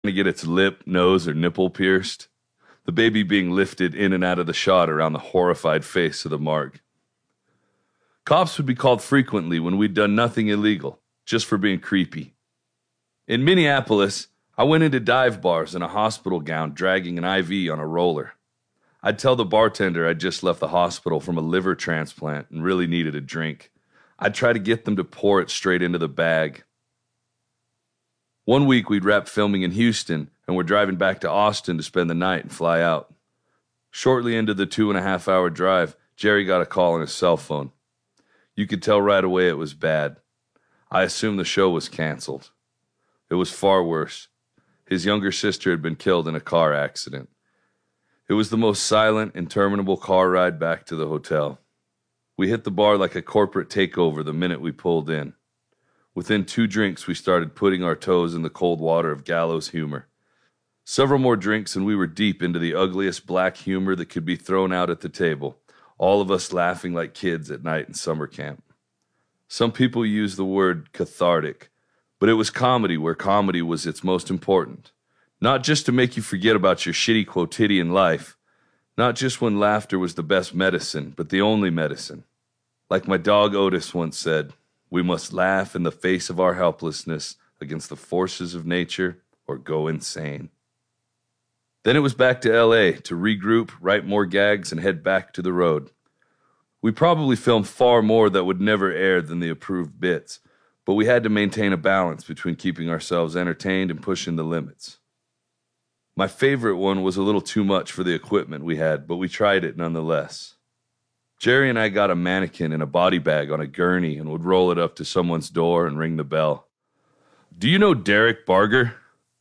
to get its lip, nose, or nipple pierced, the baby being lifted in and out of the shot around the horrified face of the mark. Cops would be called frequently when we'd done nothing illegal, just for being creepy. In Minneapolis, I went into dive bars in a hospital gown dragging an IV on a roller. I'd tell the bartender I'd just left the hospital from a liver transplant and really needed a drink. I'd try to get them to pour it straight into the bag. One week we'd wrap filming in Houston and we're driving back to Austin to spend the night and fly out. Shortly into the 2.5-hour drive, Jerry got a call on his cell phone. You could tell right away it was bad. I assumed the show was canceled. It was far worse. His younger sister had been killed in a car accident. It was the most silent, interminable car ride back to the hotel. We hit the bar like a corporate takeover the minute we pulled in. Within 2 drinks, we started putting our toes in the cold water of gallows humor. Several more drinks and we were deep into the ugliest black humor that could be thrown out at the table, all of us laughing like kids at night in summer camp. Some people use the word cathartic, but it was comedy where comedy was its most important. Not just to make you forget about your shitty quotidian life, not just when laughter was the best medicine, but the only medicine. Like my dog Otis once said, we must laugh in the face of our helplessness against the forces of nature or go insane. Then it was back to LA to regroup, write more gags, and head back to the road. We probably filmed far more that would never air than the approved bits, but we had to maintain a balance between keeping ourselves entertained and pushing the limits. My favorite one was a little too much for the equipment we had, but we tried it nonetheless. Jerry and I got a mannequin in a body bag on a gurney and would roll it up to someone's door and ring the bell. Do you know Derek Barger?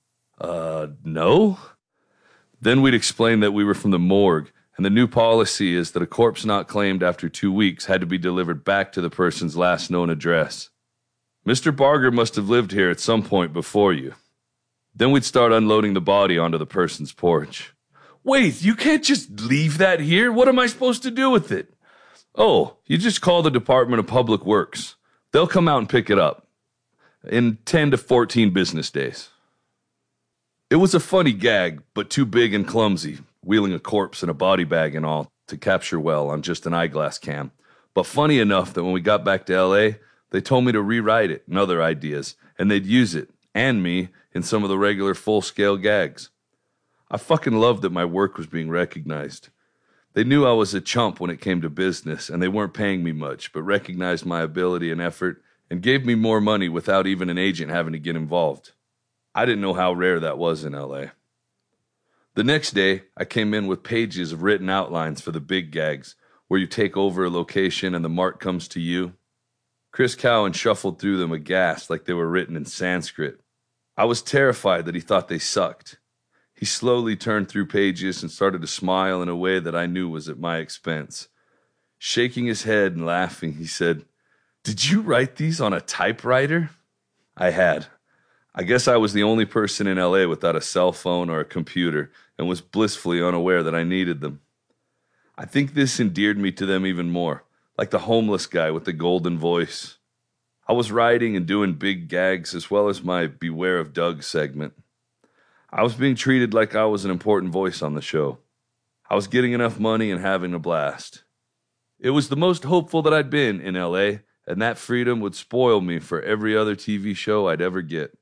No? Then we'd explain that we were from the morgue, and the new policy is that a corpse not claimed after 2 weeks had to be delivered back to the person's last known address. Mr. Barger must have lived here at some point before you. Then we'd start unloading the body onto the person's porch. Wait, you can't just leave that here? What am I supposed to do with it? Oh, you just call the Department of Public Works. They'll come out and pick it up in 10 to 14 business days. It was a funny gag, but too big and clumsy, wheeling a corpse in a body bag and all to capture well on just an eyeglass cam. But funny enough that when we got back to LA, they told me to rewrite it and other ideas, and they'd use it, and me, in some of the regular full-scale gags. I fucking loved that my work was being recognized. They knew I was a chump when it came to business, and they weren't paying me much, but recognized my ability and effort, and gave me more money without even an agent having to get involved. I didn't know how rare that was in LA. The next day, I came in with pages of written outlines for the big gags, where you take over a location and the mark comes to you. Chris Cowan shuffled through them aghast like they were written in Sanskrit. I was terrified that he thought they sucked. He slowly turned through pages and started to smile in a way that I knew was at my expense. Shaking his head and laughing, he said, "Did you write these on a typewriter?" I had. I guess I was the only person in LA without a cell phone or a computer and was blissfully unaware that I needed them. I think this endeared me to them even more, like the homeless guy with the golden voice. I was writing and doing big gags as well as my Beware of Doug segment. I was being treated like I was an important voice on the show. I was getting enough money and having a blast. It was the most hopeful that I'd been in LA, and that freedom would spoil me for every other TV show I'd ever get.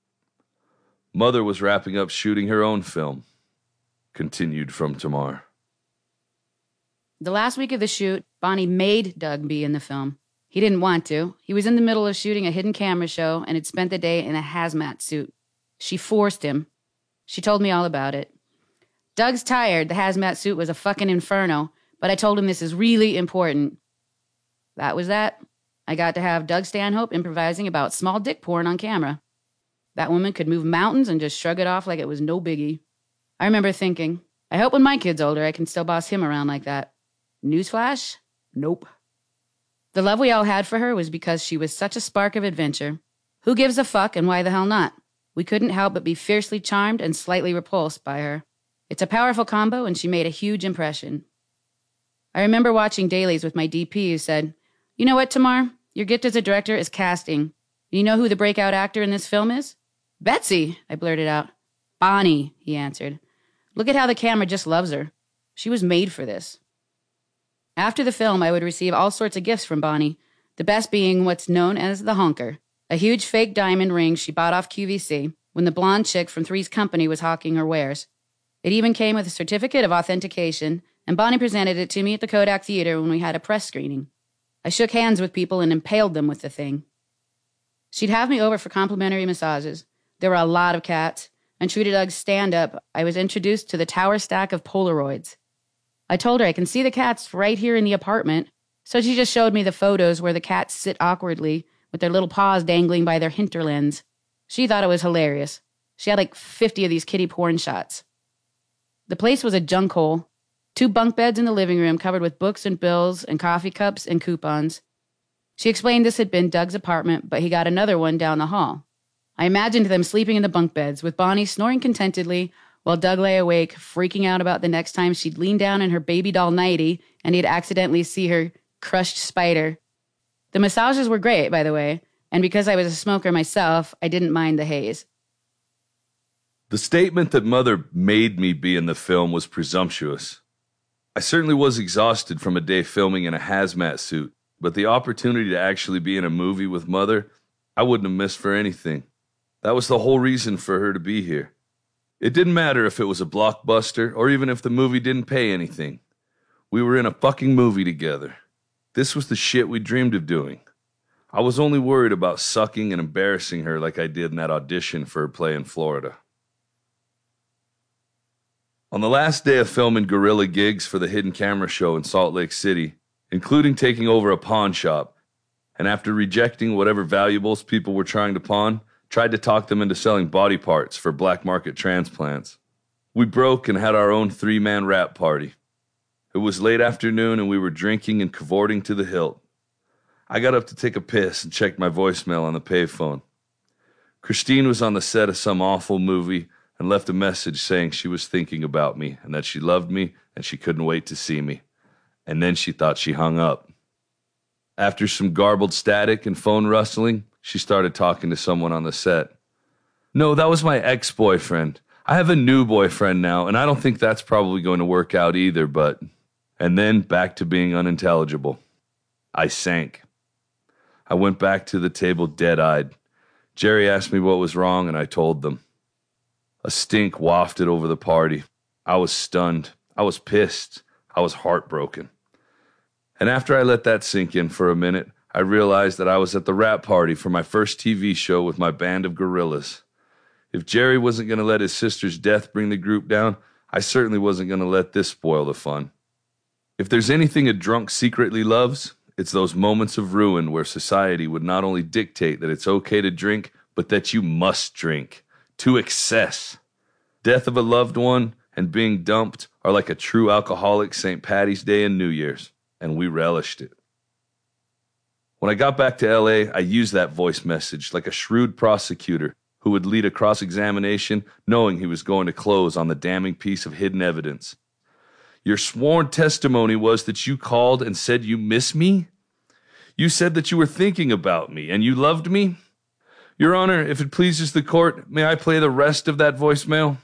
Mother was wrapping up shooting her own film. Continued from Tamar. The last week of the shoot, Bonnie made Doug be in the film. He didn't want to. He was in the middle of shooting a hidden camera show and had spent the day in a hazmat suit. She forced him. She told me all about it. Doug's tired. The hazmat suit was a fucking inferno, but I told him this is really important. That was that. I got to have Doug Stanhope improvising about small dick porn on camera. That woman could move mountains and just shrug it off like it was no biggie. I remember thinking, I hope when my kid's older I can still boss him around like that. Newsflash? Nope. The love we all had for her was because she was such a spark of adventure. Who gives a fuck and why the hell not? We couldn't help but be fiercely charmed and slightly repulsed by her. It's a powerful combo, and she made a huge impression. I remember watching dailies with my DP who said, "You know what, Tamar? Your gift as a director is casting. You know who the breakout actor in this film is?" "Betsy," I blurted out. Bonnie, he answered. Look at how the camera just loves her. She was made for this. After the film, I would receive all sorts of gifts from Bonnie, the best being what's known as the honker, a huge fake diamond ring she bought off QVC when the blonde chick from Three's Company was hawking her wares. It even came with a certificate of authentication, and Bonnie presented it to me at the Kodak Theater when we had a press screening. I shook hands with people and impaled them with the thing. She'd have me over for complimentary massages. There were a lot of cats, and true to Doug's stand-up, I was introduced to the tower stack of Polaroids. I told her I can see the cats right here in the apartment, so she just showed me the photos where the cats sit awkwardly with their little paws dangling by their hinterlands. She thought it was hilarious. She had like 50 of these kitty porn shots. The place was a junk hole. 2 bunk beds in the living room covered with books and bills and coffee cups and coupons. She explained this had been Doug's apartment, but he got another one down the hall. I imagined them sleeping in the bunk beds, with Bonnie snoring contentedly while Doug lay awake, freaking out about the next time she'd lean down in her baby doll nightie and he'd accidentally see her crushed spider. The massages were great, by the way, and because I was a smoker myself, I didn't mind the haze. The statement that Mother made me be in the film was presumptuous. I certainly was exhausted from a day filming in a hazmat suit, but the opportunity to actually be in a movie with Mother, I wouldn't have missed for anything. That was the whole reason for her to be here. It didn't matter if it was a blockbuster or even if the movie didn't pay anything. We were in a fucking movie together. This was the shit we dreamed of doing. I was only worried about sucking and embarrassing her like I did in that audition for her play in Florida. On the last day of filming guerrilla gigs for the Hidden Camera Show in Salt Lake City, including taking over a pawn shop, and after rejecting whatever valuables people were trying to pawn, tried to talk them into selling body parts for black market transplants. We broke and had our own 3-man rap party. It was late afternoon and we were drinking and cavorting to the hilt. I got up to take a piss and checked my voicemail on the payphone. Christine was on the set of some awful movie and left a message saying she was thinking about me and that she loved me and she couldn't wait to see me. And then she thought she hung up. After some garbled static and phone rustling, she started talking to someone on the set. No, that was my ex-boyfriend. I have a new boyfriend now, and I don't think that's probably going to work out either, but... And then back to being unintelligible. I sank. I went back to the table dead-eyed. Jerry asked me what was wrong, and I told them. A stink wafted over the party. I was stunned. I was pissed. I was heartbroken. And after I let that sink in for a minute, I realized that I was at the rap party for my first TV show with my band of gorillas. If Jerry wasn't going to let his sister's death bring the group down, I certainly wasn't going to let this spoil the fun. If there's anything a drunk secretly loves, it's those moments of ruin where society would not only dictate that it's okay to drink, but that you must drink. To excess. Death of a loved one and being dumped are like a true alcoholic St. Patty's Day and New Year's, and we relished it. When I got back to LA, I used that voice message like a shrewd prosecutor who would lead a cross-examination knowing he was going to close on the damning piece of hidden evidence. Your sworn testimony was that you called and said you miss me? You said that you were thinking about me and you loved me? Your Honor, if it pleases the court, may I play the rest of that voicemail?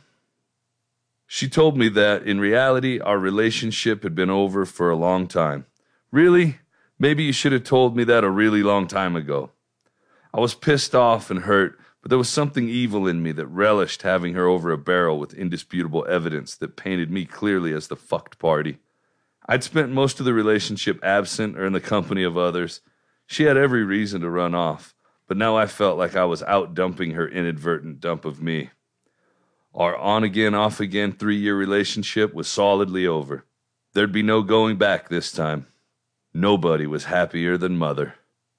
She told me that, in reality, our relationship had been over for a long time. Really? Maybe you should have told me that a really long time ago. I was pissed off and hurt, but there was something evil in me that relished having her over a barrel with indisputable evidence that painted me clearly as the fucked party. I'd spent most of the relationship absent or in the company of others. She had every reason to run off, but now I felt like I was out-dumping her inadvertent dump of me. Our on-again, off-again 3-year relationship was solidly over. There'd be no going back this time. Nobody was happier than Mother.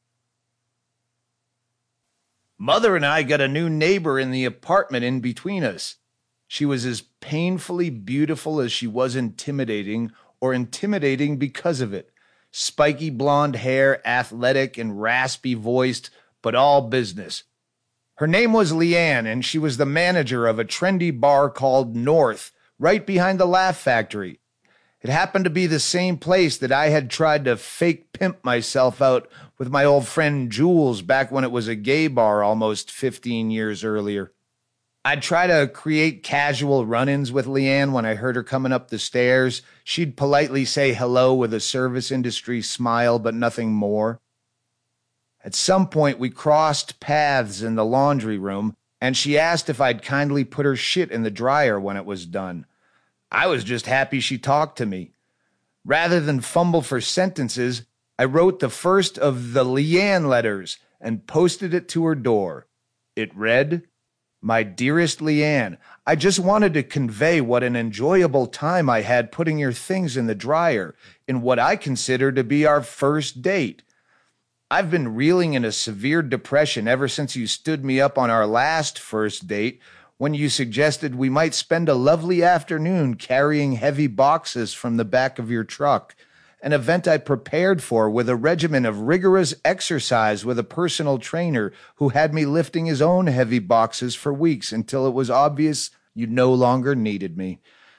Mother and I got a new neighbor in the apartment in between us. She was as painfully beautiful as she was intimidating, or intimidating because of it. Spiky blonde hair, athletic and raspy-voiced, but all business. Her name was Leanne, and she was the manager of a trendy bar called North, right behind the Laugh Factory. It happened to be the same place that I had tried to fake pimp myself out with my old friend Jules back when it was a gay bar almost 15 years earlier. I'd try to create casual run-ins with Leanne when I heard her coming up the stairs. She'd politely say hello with a service industry smile, but nothing more. At some point, we crossed paths in the laundry room, and she asked if I'd kindly put her shit in the dryer when it was done. I was just happy she talked to me. Rather than fumble for sentences, I wrote the first of the Leanne letters and posted it to her door. It read, "My dearest Leanne, I just wanted to convey what an enjoyable time I had putting your things in the dryer in what I consider to be our first date. I've been reeling in a severe depression ever since you stood me up on our last first date when you suggested we might spend a lovely afternoon carrying heavy boxes from the back of your truck, an event I prepared for with a regimen of rigorous exercise with a personal trainer who had me lifting his own heavy boxes for weeks until it was obvious you no longer needed me.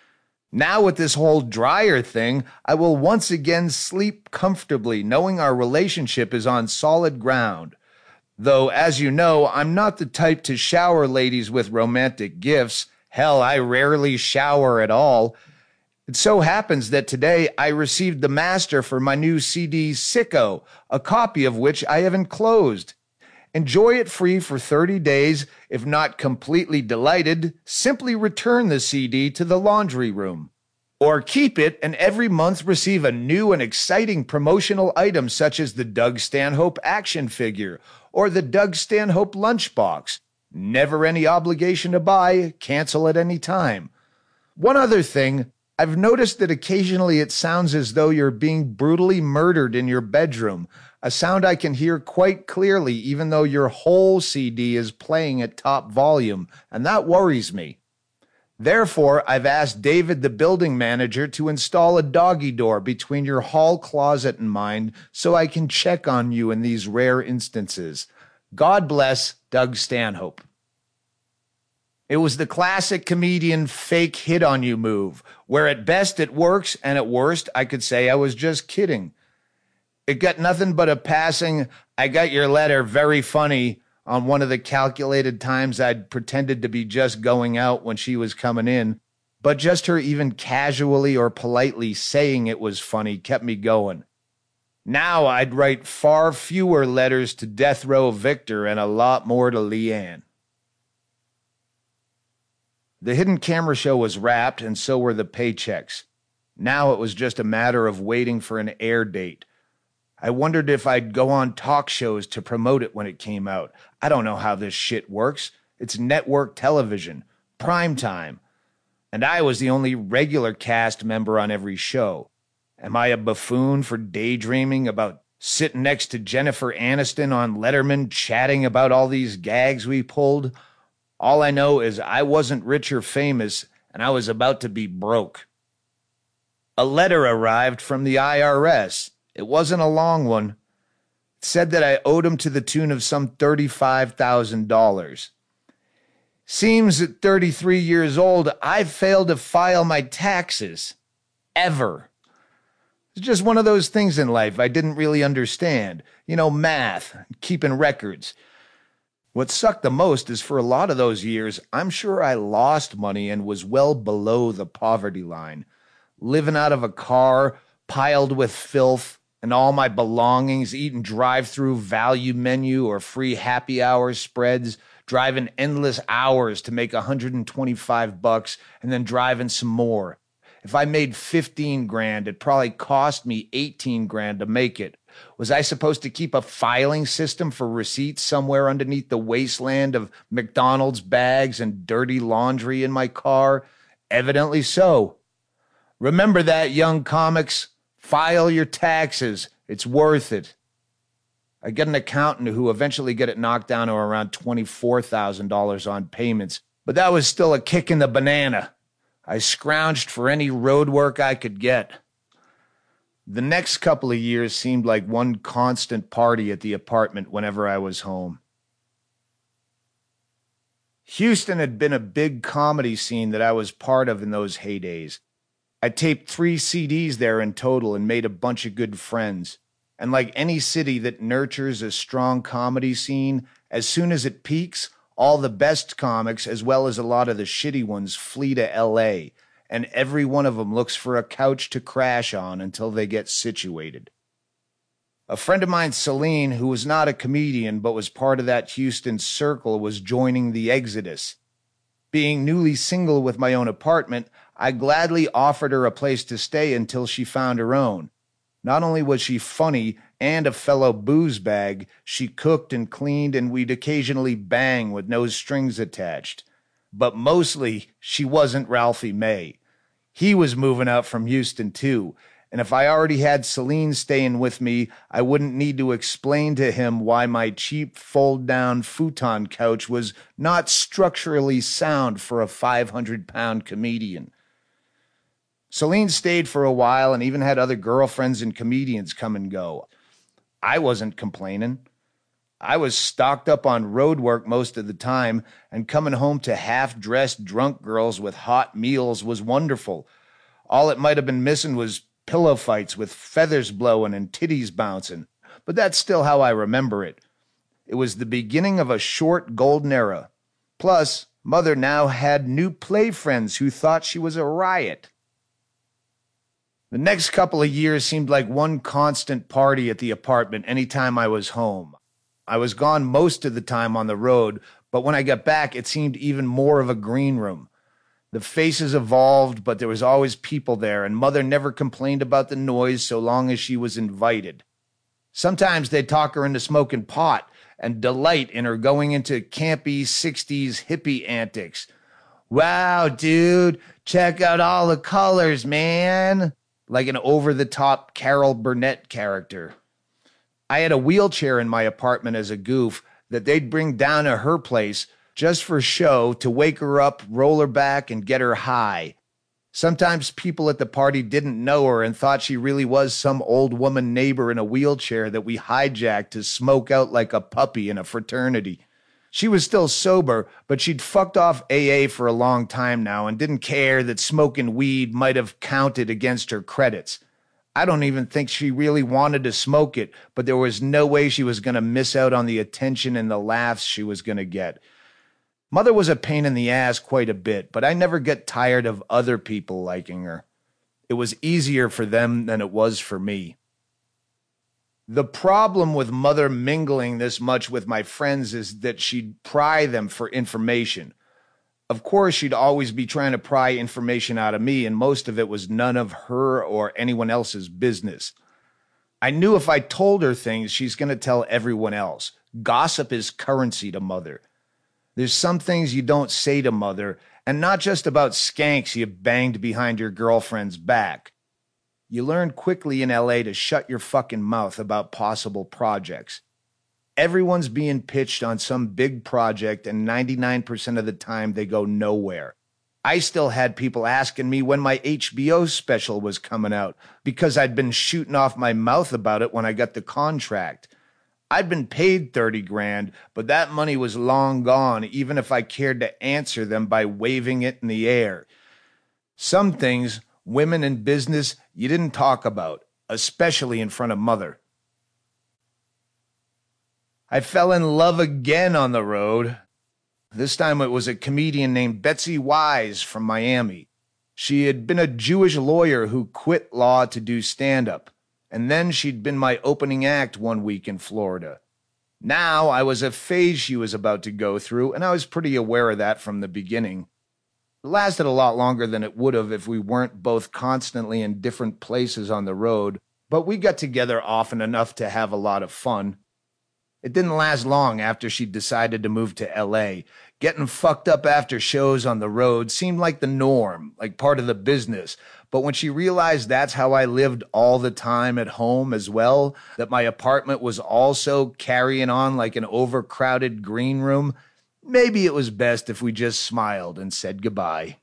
Now with this whole dryer thing, I will once again sleep comfortably knowing our relationship is on solid ground. Though, as you know, I'm not the type to shower ladies with romantic gifts. Hell, I rarely shower at all. It so happens that today I received the master for my new CD, Sicko, a copy of which I have enclosed. Enjoy it free for 30 days. If not completely delighted, simply return the CD to the laundry room. Or keep it and every month receive a new and exciting promotional item such as the Doug Stanhope action figure or the Doug Stanhope lunchbox. Never any obligation to buy, cancel at any time. One other thing, I've noticed that occasionally it sounds as though you're being brutally murdered in your bedroom, a sound I can hear quite clearly even though your whole CD is playing at top volume, and that worries me. Therefore, I've asked David, the building manager, to install a doggy door between your hall closet and mine so I can check on you in these rare instances. God bless, Doug Stanhope. It was the classic comedian fake hit on you move, where at best it works and at worst I could say I was just kidding. It got nothing but a passing, "I got your letter, very funny," on one of the calculated times I'd pretended to be just going out when she was coming in, but just her even casually or politely saying it was funny kept me going. Now I'd write far fewer letters to Death Row Victor and a lot more to Leanne. The Hidden Camera show was wrapped, and so were the paychecks. Now it was just a matter of waiting for an air date. I wondered if I'd go on talk shows to promote it when it came out. I don't know how this shit works. It's network television, prime time. And I was the only regular cast member on every show. Am I a buffoon for daydreaming about sitting next to Jennifer Aniston on Letterman chatting about all these gags we pulled? All I know is I wasn't rich or famous, and I was about to be broke. A letter arrived from the IRS. It wasn't a long one. It said that I owed him to the tune of some $35,000. Seems at 33 years old, I've failed to file my taxes. Ever. It's just one of those things in life I didn't really understand. You know, math, keeping records. What sucked the most is for a lot of those years, I'm sure I lost money and was well below the poverty line. Living out of a car, piled with filth, and all my belongings, eating drive-through value menu or free happy hour spreads, driving endless hours to make $125 and then driving some more. If I made 15 grand, it probably cost me 18 grand to make it. Was I supposed to keep a filing system for receipts somewhere underneath the wasteland of McDonald's bags and dirty laundry in my car? Evidently so. Remember that, young comics. File your taxes. It's worth it. I get an accountant who eventually got it knocked down to around $24,000 on payments, but that was still a kick in the banana. I scrounged for any road work I could get. The next couple of years seemed like one constant party at the apartment whenever I was home. Houston had been a big comedy scene that I was part of in those heydays. I taped 3 CDs there in total and made a bunch of good friends. And like any city that nurtures a strong comedy scene, as soon as it peaks, All the best comics, as well as a lot of the shitty ones, flee to LA, and every one of them looks for a couch to crash on until they get situated. A friend of mine, Celine, who was not a comedian but was part of that Houston circle, was joining the Exodus. Being newly single with my own apartment, I gladly offered her a place to stay until she found her own. Not only was she funny and a fellow booze bag, she cooked and cleaned, and we'd occasionally bang with no strings attached. But mostly, she wasn't Ralphie May. He was moving out from Houston too, and if I already had Celine staying with me, I wouldn't need to explain to him why my cheap fold-down futon couch was not structurally sound for a 500-pound comedian. Celine stayed for a while and even had other girlfriends and comedians come and go. I wasn't complaining. I was stocked up on road work most of the time, and coming home to half-dressed drunk girls with hot meals was wonderful. All it might have been missing was pillow fights with feathers blowing and titties bouncing, but that's still how I remember it. It was the beginning of a short golden era. Plus, Mother now had new play friends who thought she was a riot. The next couple of years seemed like one constant party at the apartment anytime I was home. I was gone most of the time on the road, but when I got back, it seemed even more of a green room. The faces evolved, but there was always people there, and Mother never complained about the noise so long as she was invited. Sometimes they'd talk her into smoking pot and delight in her going into campy 60s hippie antics. Wow, dude, check out all the colors, man. Like an over-the-top Carol Burnett character. I had a wheelchair in my apartment as a goof that they'd bring down to her place just for show to wake her up, roll her back, and get her high. Sometimes people at the party didn't know her and thought she really was some old woman neighbor in a wheelchair that we hijacked to smoke out like a puppy in a fraternity. She was still sober, but she'd fucked off AA for a long time now and didn't care that smoking weed might have counted against her credits. I don't even think she really wanted to smoke it, but there was no way she was going to miss out on the attention and the laughs she was going to get. Mother was a pain in the ass quite a bit, but I never get tired of other people liking her. It was easier for them than it was for me. The problem with Mother mingling this much with my friends is that she'd pry them for information. Of course, she'd always be trying to pry information out of me, and most of it was none of her or anyone else's business. I knew if I told her things, she's going to tell everyone else. Gossip is currency to Mother. There's some things you don't say to Mother, and not just about skanks you banged behind your girlfriend's back. You learn quickly in LA to shut your fucking mouth about possible projects. Everyone's being pitched on some big project, and 99% of the time they go nowhere. I still had people asking me when my HBO special was coming out because I'd been shooting off my mouth about it when I got the contract. I'd been paid $30,000, but that money was long gone, even if I cared to answer them by waving it in the air. Some things, women in business, you didn't talk about, especially in front of Mother. I fell in love again on the road. This time it was a comedian named Betsy Wise from Miami. She had been a Jewish lawyer who quit law to do stand-up, and then she'd been my opening act one week in Florida. Now I was a phase she was about to go through, and I was pretty aware of that from the beginning. It lasted a lot longer than it would have if we weren't both constantly in different places on the road, but we got together often enough to have a lot of fun. It didn't last long after she decided to move to LA. Getting fucked up after shows on the road seemed like the norm, like part of the business. But when she realized that's how I lived all the time at home as well, that my apartment was also carrying on like an overcrowded green room, maybe it was best if we just smiled and said goodbye.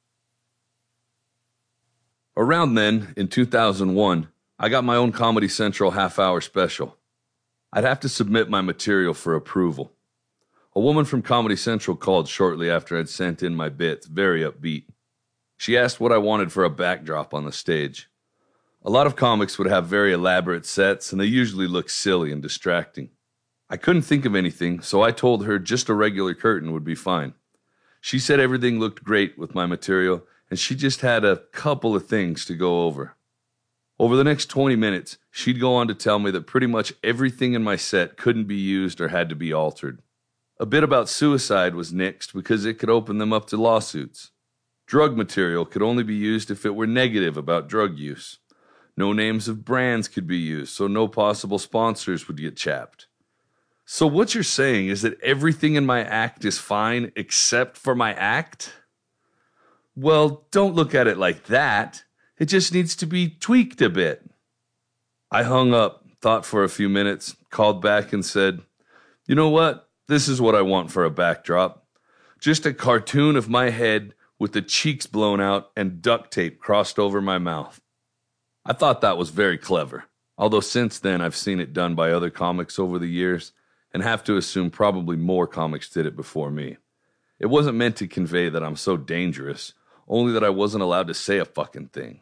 Around then, in 2001, I got my own Comedy Central half-hour special. I'd have to submit my material for approval. A woman from Comedy Central called shortly after I'd sent in my bits, very upbeat. She asked what I wanted for a backdrop on the stage. A lot of comics would have very elaborate sets, and they usually look silly and distracting. I couldn't think of anything, so I told her just a regular curtain would be fine. She said everything looked great with my material, and she just had a couple of things to go over. Over the next 20 minutes, she'd go on to tell me that pretty much everything in my set couldn't be used or had to be altered. A bit about suicide was nixed because it could open them up to lawsuits. Drug material could only be used if it were negative about drug use. No names of brands could be used, so no possible sponsors would get chapped. So what you're saying is that everything in my act is fine except for my act? Well, don't look at it like that. It just needs to be tweaked a bit. I hung up, thought for a few minutes, called back and said, "You know what? This is what I want for a backdrop. Just a cartoon of my head with the cheeks blown out and duct tape crossed over my mouth." I thought that was very clever, although since then I've seen it done by other comics over the years and have to assume probably more comics did it before me. It wasn't meant to convey that I'm so dangerous, only that I wasn't allowed to say a fucking thing.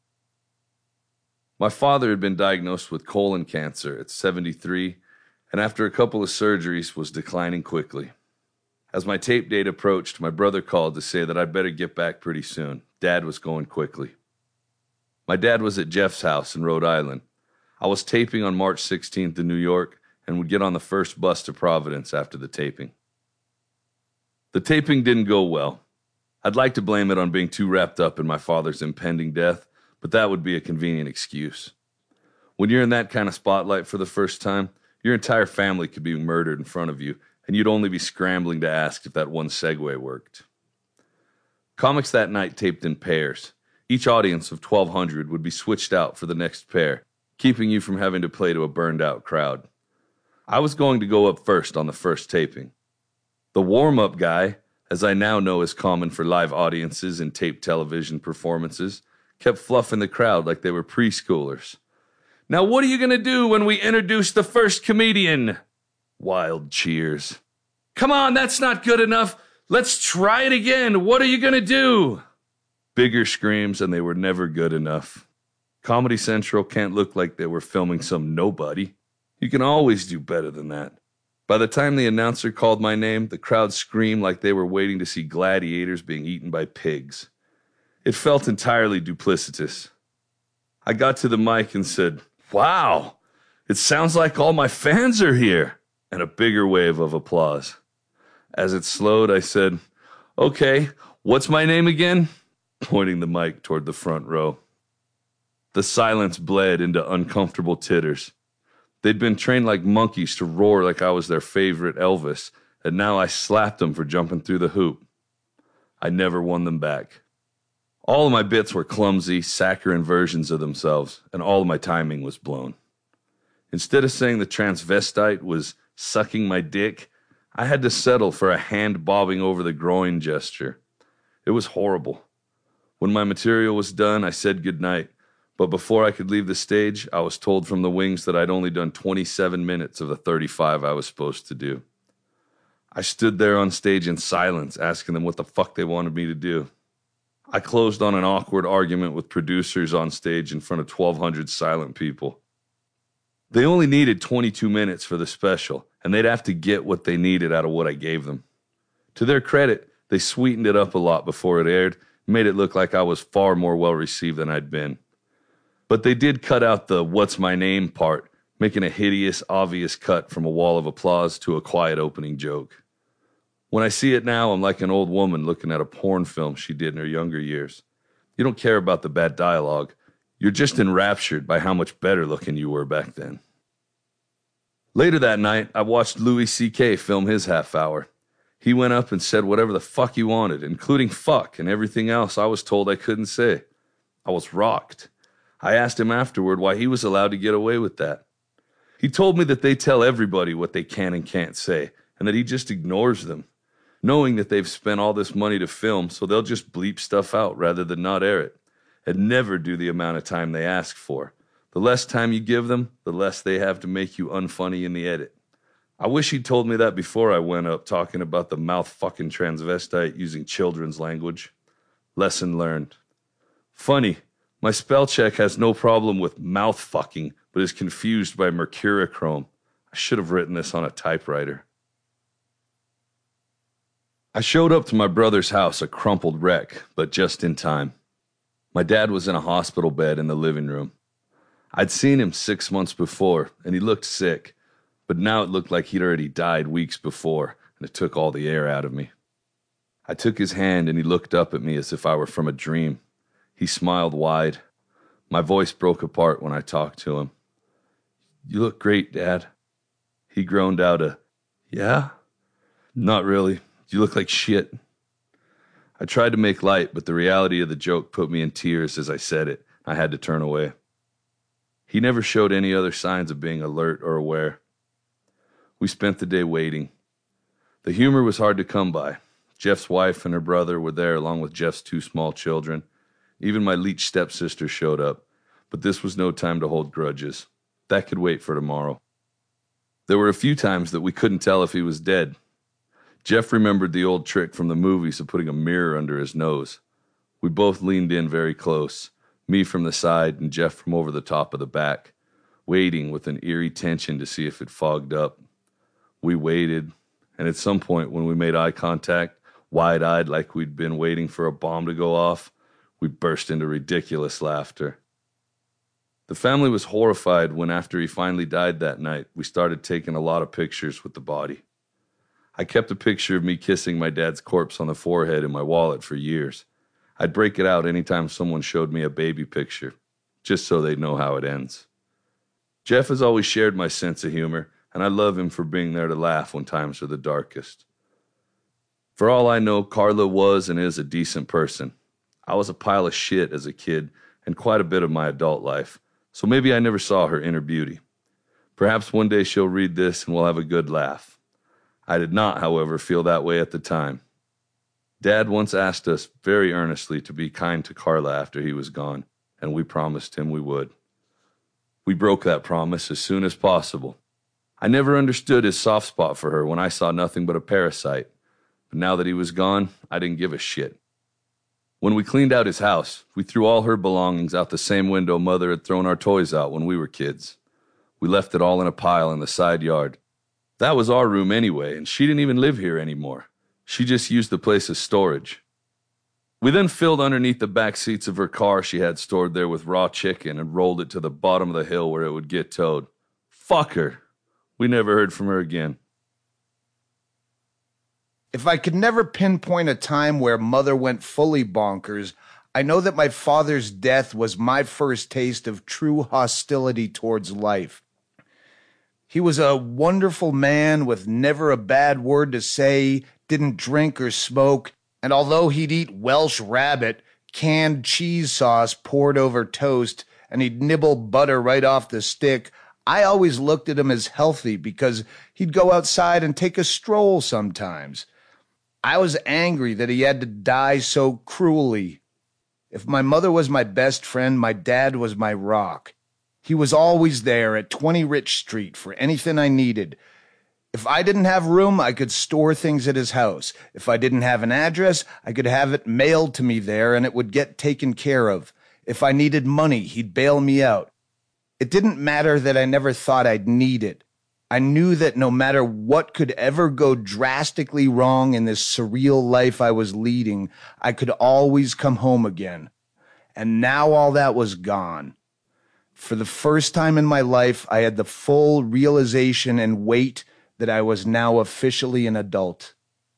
My father had been diagnosed with colon cancer at 73, and after a couple of surgeries was declining quickly. As my tape date approached, my brother called to say that I'd better get back pretty soon. Dad was going quickly. My dad was at Jeff's house in Rhode Island. I was taping on March 16th in New York and would get on the first bus to Providence after the taping. The taping didn't go well. I'd like to blame it on being too wrapped up in my father's impending death, but that would be a convenient excuse. When you're in that kind of spotlight for the first time, your entire family could be murdered in front of you, and you'd only be scrambling to ask if that one segue worked. Comics that night taped in pairs. Each audience of 1,200 would be switched out for the next pair, keeping you from having to play to a burned-out crowd. I was going to go up first on the first taping. The warm-up guy, as I now know is common for live audiences and taped television performances, kept fluffing the crowd like they were preschoolers. "Now what are you going to do when we introduce the first comedian?" Wild cheers. "Come on, that's not good enough. Let's try it again. What are you going to do?" Bigger screams, and they were never good enough. Comedy Central can't look like they were filming some nobody. You can always do better than that. By the time the announcer called my name, the crowd screamed like they were waiting to see gladiators being eaten by pigs. It felt entirely duplicitous. I got to the mic and said, "Wow, it sounds like all my fans are here," and a bigger wave of applause. As it slowed, I said, "Okay, what's my name again?" pointing the mic toward the front row. The silence bled into uncomfortable titters. They'd been trained like monkeys to roar like I was their favorite Elvis, and now I slapped them for jumping through the hoop. I never won them back. All of my bits were clumsy, saccharine versions of themselves, and all of my timing was blown. Instead of saying the transvestite was sucking my dick, I had to settle for a hand bobbing over the groin gesture. It was horrible. When my material was done, I said goodnight, but before I could leave the stage, I was told from the wings that I'd only done 27 minutes of the 35 I was supposed to do. I stood there on stage in silence, asking them what the fuck they wanted me to do. I closed on an awkward argument with producers on stage in front of 1,200 silent people. They only needed 22 minutes for the special, and they'd have to get what they needed out of what I gave them. To their credit, they sweetened it up a lot before it aired, made it look like I was far more well-received than I'd been. But they did cut out the "what's my name" part, making a hideous, obvious cut from a wall of applause to a quiet opening joke. When I see it now, I'm like an old woman looking at a porn film she did in her younger years. You don't care about the bad dialogue. You're just enraptured by how much better looking you were back then. Later that night, I watched Louis C.K. film his half hour. He went up and said whatever the fuck he wanted, including fuck and everything else I was told I couldn't say. I was rocked. I asked him afterward why he was allowed to get away with that. He told me that they tell everybody what they can and can't say, and that he just ignores them, knowing that they've spent all this money to film, so they'll just bleep stuff out rather than not air it, and never do the amount of time they ask for. The less time you give them, the less they have to make you unfunny in the edit. I wish he'd told me that before I went up talking about the mouth-fucking transvestite using children's language. Lesson learned. Funny, my spell check has no problem with mouth-fucking, but is confused by mercurochrome. I I should have written this on a typewriter. I showed up to my brother's house a crumpled wreck, but just in time. My dad was in a hospital bed in the living room. I'd seen him 6 months before, and he looked sick, but now it looked like he'd already died weeks before, and it took all the air out of me. I took his hand, and he looked up at me as if I were from a dream. He smiled wide. My voice broke apart when I talked to him. "You look great, Dad." He groaned out a, "Yeah?" "Not really. You look like shit." I tried to make light, but the reality of the joke put me in tears as I said it. I had to turn away. He never showed any other signs of being alert or aware. We spent the day waiting. The humor was hard to come by. Jeff's wife and her brother were there along with Jeff's 2 small children. Even my leech stepsister showed up, but this was no time to hold grudges. That could wait for tomorrow. There were a few times that we couldn't tell if he was dead. Jeff remembered the old trick from the movies of putting a mirror under his nose. We both leaned in very close, me from the side and Jeff from over the top of the back, waiting with an eerie tension to see if it fogged up. We waited, and at some point when we made eye contact, wide-eyed like we'd been waiting for a bomb to go off, we burst into ridiculous laughter. The family was horrified when, after he finally died that night, we started taking a lot of pictures with the body. I kept a picture of me kissing my dad's corpse on the forehead in my wallet for years. I'd break it out anytime someone showed me a baby picture, just so they'd know how it ends. Jeff has always shared my sense of humor, and I love him for being there to laugh when times are the darkest. For all I know, Carla was and is a decent person. I was a pile of shit as a kid and quite a bit of my adult life, so maybe I never saw her inner beauty. Perhaps one day she'll read this and we'll have a good laugh. I did not, however, feel that way at the time. Dad once asked us very earnestly to be kind to Carla after he was gone, and we promised him we would. We broke that promise as soon as possible. I never understood his soft spot for her when I saw nothing but a parasite, but now that he was gone, I didn't give a shit. When we cleaned out his house, we threw all her belongings out the same window Mother had thrown our toys out when we were kids. We left it all in a pile in the side yard. That was our room anyway, and she didn't even live here anymore. She just used the place as storage. We then filled underneath the back seats of her car she had stored there with raw chicken and rolled it to the bottom of the hill where it would get towed. Fuck her. We never heard from her again. If I could never pinpoint a time where Mother went fully bonkers, I know that my father's death was my first taste of true hostility towards life. He was a wonderful man with never a bad word to say, didn't drink or smoke, and although he'd eat Welsh rabbit, canned cheese sauce poured over toast, and he'd nibble butter right off the stick, I always looked at him as healthy because he'd go outside and take a stroll sometimes. I was angry that he had to die so cruelly. If my mother was my best friend, my dad was my rock. He was always there at 20 Rich Street for anything I needed. If I didn't have room, I could store things at his house. If I didn't have an address, I could have it mailed to me there and it would get taken care of. If I needed money, he'd bail me out. It didn't matter that I never thought I'd need it. I knew that no matter what could ever go drastically wrong in this surreal life I was leading, I could always come home again. And now all that was gone. For the first time in my life, I had the full realization and weight that I was now officially an adult.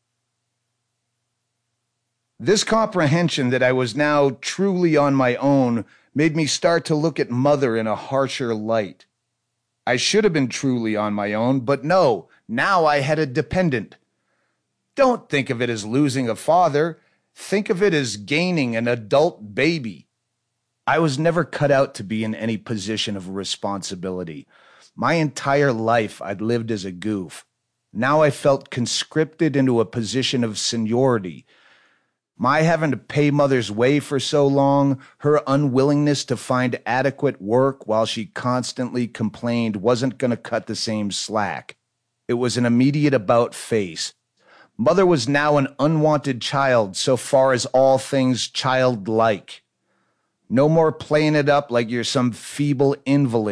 This comprehension that I was now truly on my own made me start to look at Mother in a harsher light. I should have been truly on my own, but no, now I had a dependent. Don't think of it as losing a father. Think of it as gaining an adult baby. I was never cut out to be in any position of responsibility. My entire life I'd lived as a goof. Now I felt conscripted into a position of seniority. My having to pay Mother's way for so long, her unwillingness to find adequate work while she constantly complained wasn't going to cut the same slack. It was an immediate about-face. Mother was now an unwanted child so far as all things childlike. No more playing it up like you're some feeble invalid.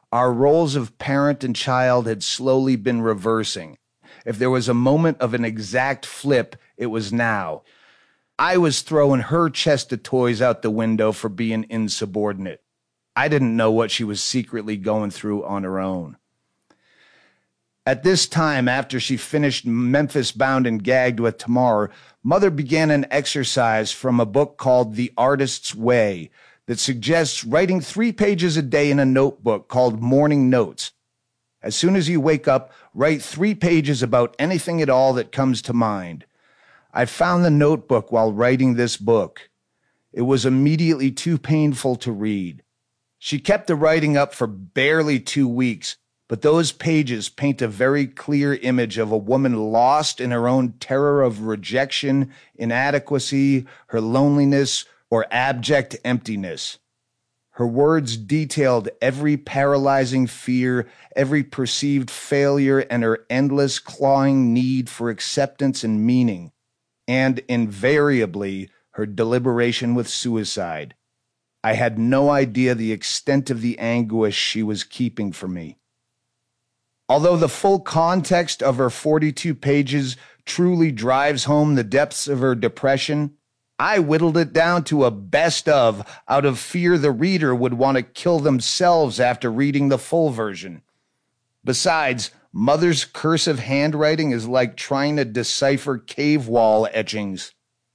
Our roles of parent and child had slowly been reversing. If there was a moment of an exact flip, it was now. I was throwing her chest of toys out the window for being insubordinate. I didn't know what she was secretly going through on her own. At this time, after she finished Memphis Bound and Gagged with Tamar, Mother began an exercise from a book called The Artist's Way that suggests writing 3 pages a day in a notebook called Morning Notes. As soon as you wake up, write 3 pages about anything at all that comes to mind. I found the notebook while writing this book. It was immediately too painful to read. She kept the writing up for barely 2 weeks, but those pages paint a very clear image of a woman lost in her own terror of rejection, inadequacy, her loneliness, or abject emptiness. Her words detailed every paralyzing fear, every perceived failure, and her endless clawing need for acceptance and meaning, and invariably her deliberation with suicide. I had no idea the extent of the anguish she was keeping from me. Although the full context of her 42 pages truly drives home the depths of her depression, I whittled it down to a best of out of fear the reader would want to kill themselves after reading the full version. Besides, Mother's cursive handwriting is like trying to decipher cave wall etchings.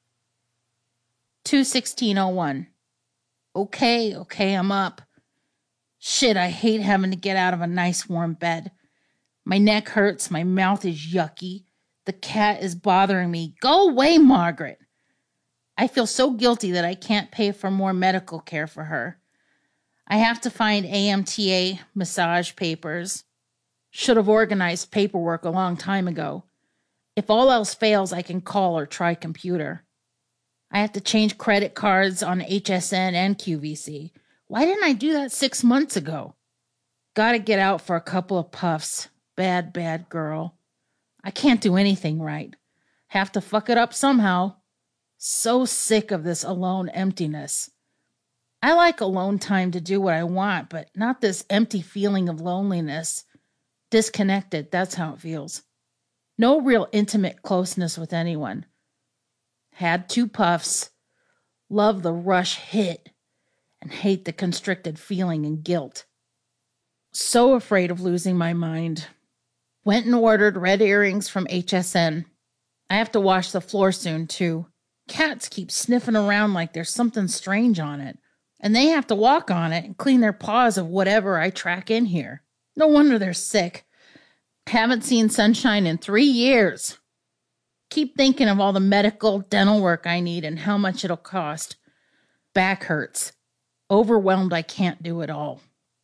2/16/01. Okay, I'm up. Shit, I hate having to get out of a nice warm bed. My neck hurts, my mouth is yucky. The cat is bothering me. Go away, Margaret. I feel so guilty that I can't pay for more medical care for her. I have to find AMTA massage papers. Should have organized paperwork a long time ago. If all else fails, I can call or try computer. I have to change credit cards on HSN and QVC. Why didn't I do that 6 months ago? Gotta get out for a couple of puffs. Bad girl. I can't do anything right. Have to fuck it up somehow. So sick of this alone emptiness. I like alone time to do what I want, but not this empty feeling of loneliness. Disconnected, that's how it feels. No real intimate closeness with anyone. Had 2 puffs. Love the rush hit and hate the constricted feeling and guilt. So afraid of losing my mind. Went and ordered red earrings from HSN. I have to wash the floor soon, too. Cats keep sniffing around like there's something strange on it, and they have to walk on it and clean their paws of whatever I track in here. No wonder they're sick. Haven't seen sunshine in 3 years. Keep thinking of all the medical, dental work I need and how much it'll cost. Back hurts. Overwhelmed I can't do it all.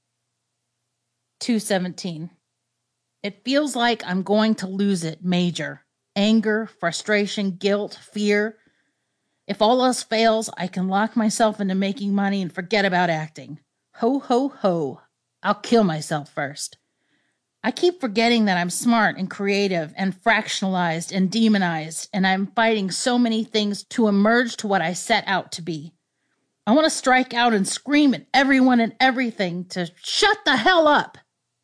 2/17. It feels like I'm going to lose it major. Anger, frustration, guilt, fear. If all else fails, I can lock myself into making money and forget about acting. Ho, ho, ho. I'll kill myself first. I keep forgetting that I'm smart and creative and fractionalized and demonized, and I'm fighting so many things to emerge to what I set out to be. I want to strike out and scream at everyone and everything to shut the hell up.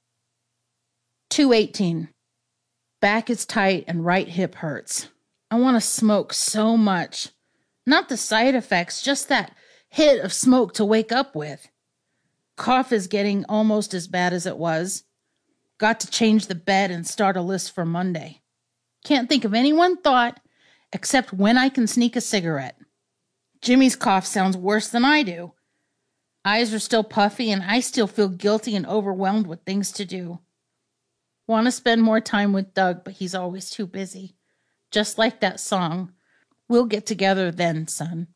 2/18. Back is tight and right hip hurts. I want to smoke so much. Not the side effects, just that hit of smoke to wake up with. Cough is getting almost as bad as it was. Got to change the bed and start a list for Monday. Can't think of any one thought except when I can sneak a cigarette. Jimmy's cough sounds worse than I do. Eyes are still puffy and I still feel guilty and overwhelmed with things to do. Want to spend more time with Doug, but he's always too busy. Just like that song, "We'll get together then, son."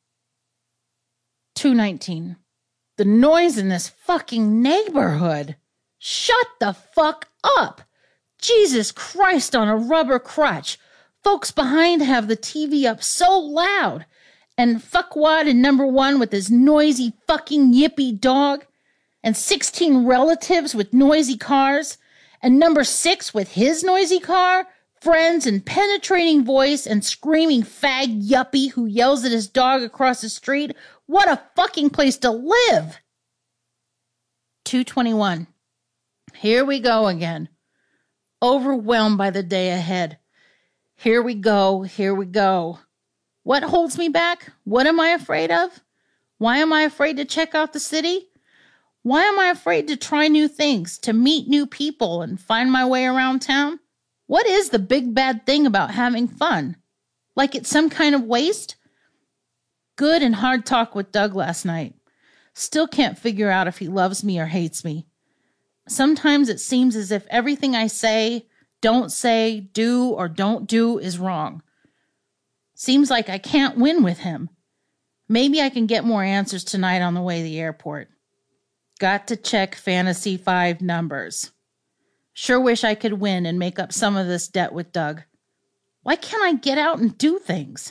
2/19. The noise in this fucking neighborhood. Shut the fuck up. Jesus Christ on a rubber crutch. Folks behind have the TV up so loud. And fuckwad in number 1 with his noisy fucking yippy dog. And 16 relatives with noisy cars. And number 6 with his noisy car, friends and penetrating voice and screaming fag yuppie who yells at his dog across the street. What a fucking place to live! 2/21. Here we go again. Overwhelmed by the day ahead. Here we go. Here we go. What holds me back? What am I afraid of? Why am I afraid to check out the city? Why am I afraid to try new things, to meet new people and find my way around town? What is the big bad thing about having fun? Like it's some kind of waste? Good and hard talk with Doug last night. Still can't figure out if he loves me or hates me. Sometimes it seems as if everything I say, do, or don't do is wrong. Seems like I can't win with him. Maybe I can get more answers tonight on the way to the airport. Got to check Fantasy 5 numbers. Sure wish I could win and make up some of this debt with Doug. Why can't I get out and do things?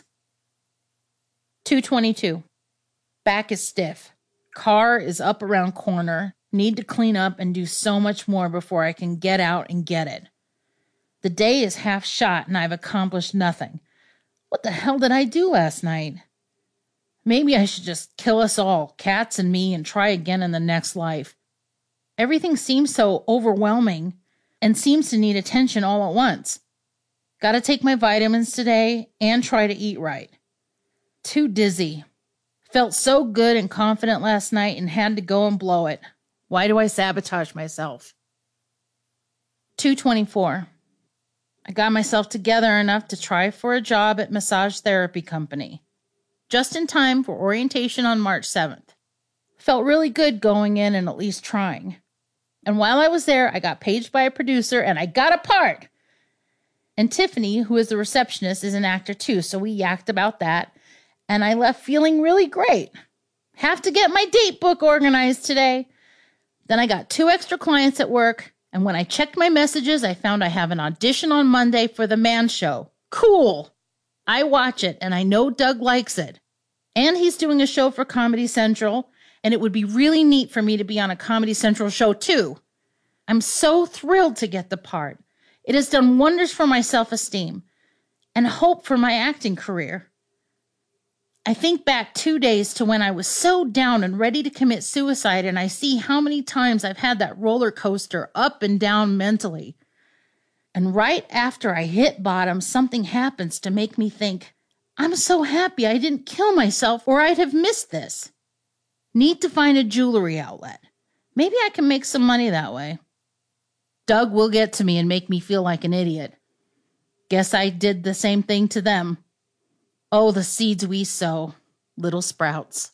2:22. Back is stiff. Car is up around corner. Need to clean up and do so much more before I can get out and get it. The day is half shot and I've accomplished nothing. What the hell did I do last night? Maybe I should just kill us all, cats and me, and try again in the next life. Everything seems so overwhelming and seems to need attention all at once. Got to take my vitamins today and try to eat right. Too dizzy. Felt so good and confident last night and had to go and blow it. Why do I sabotage myself? 2:24. I got myself together enough to try for a job at massage therapy company. Just in time for orientation on March 7th. Felt really good going in and at least trying. And while I was there, I got paged by a producer and I got a part. And Tiffany, who is the receptionist, is an actor too, so we yacked about that. And I left feeling really great. Have to get my date book organized today. Then I got 2 extra clients at work, and when I checked my messages, I found I have an audition on Monday for The Man Show. Cool. I watch it, and I know Doug likes it. And he's doing a show for Comedy Central, and it would be really neat for me to be on a Comedy Central show too. I'm so thrilled to get the part. It has done wonders for my self-esteem and hope for my acting career. I think back 2 days to when I was so down and ready to commit suicide, and I see how many times I've had that roller coaster up and down mentally. And right after I hit bottom, something happens to make me think, I'm so happy I didn't kill myself or I'd have missed this. Need to find a jewelry outlet. Maybe I can make some money that way. Doug will get to me and make me feel like an idiot. Guess I did the same thing to them. Oh, the seeds we sow, little sprouts.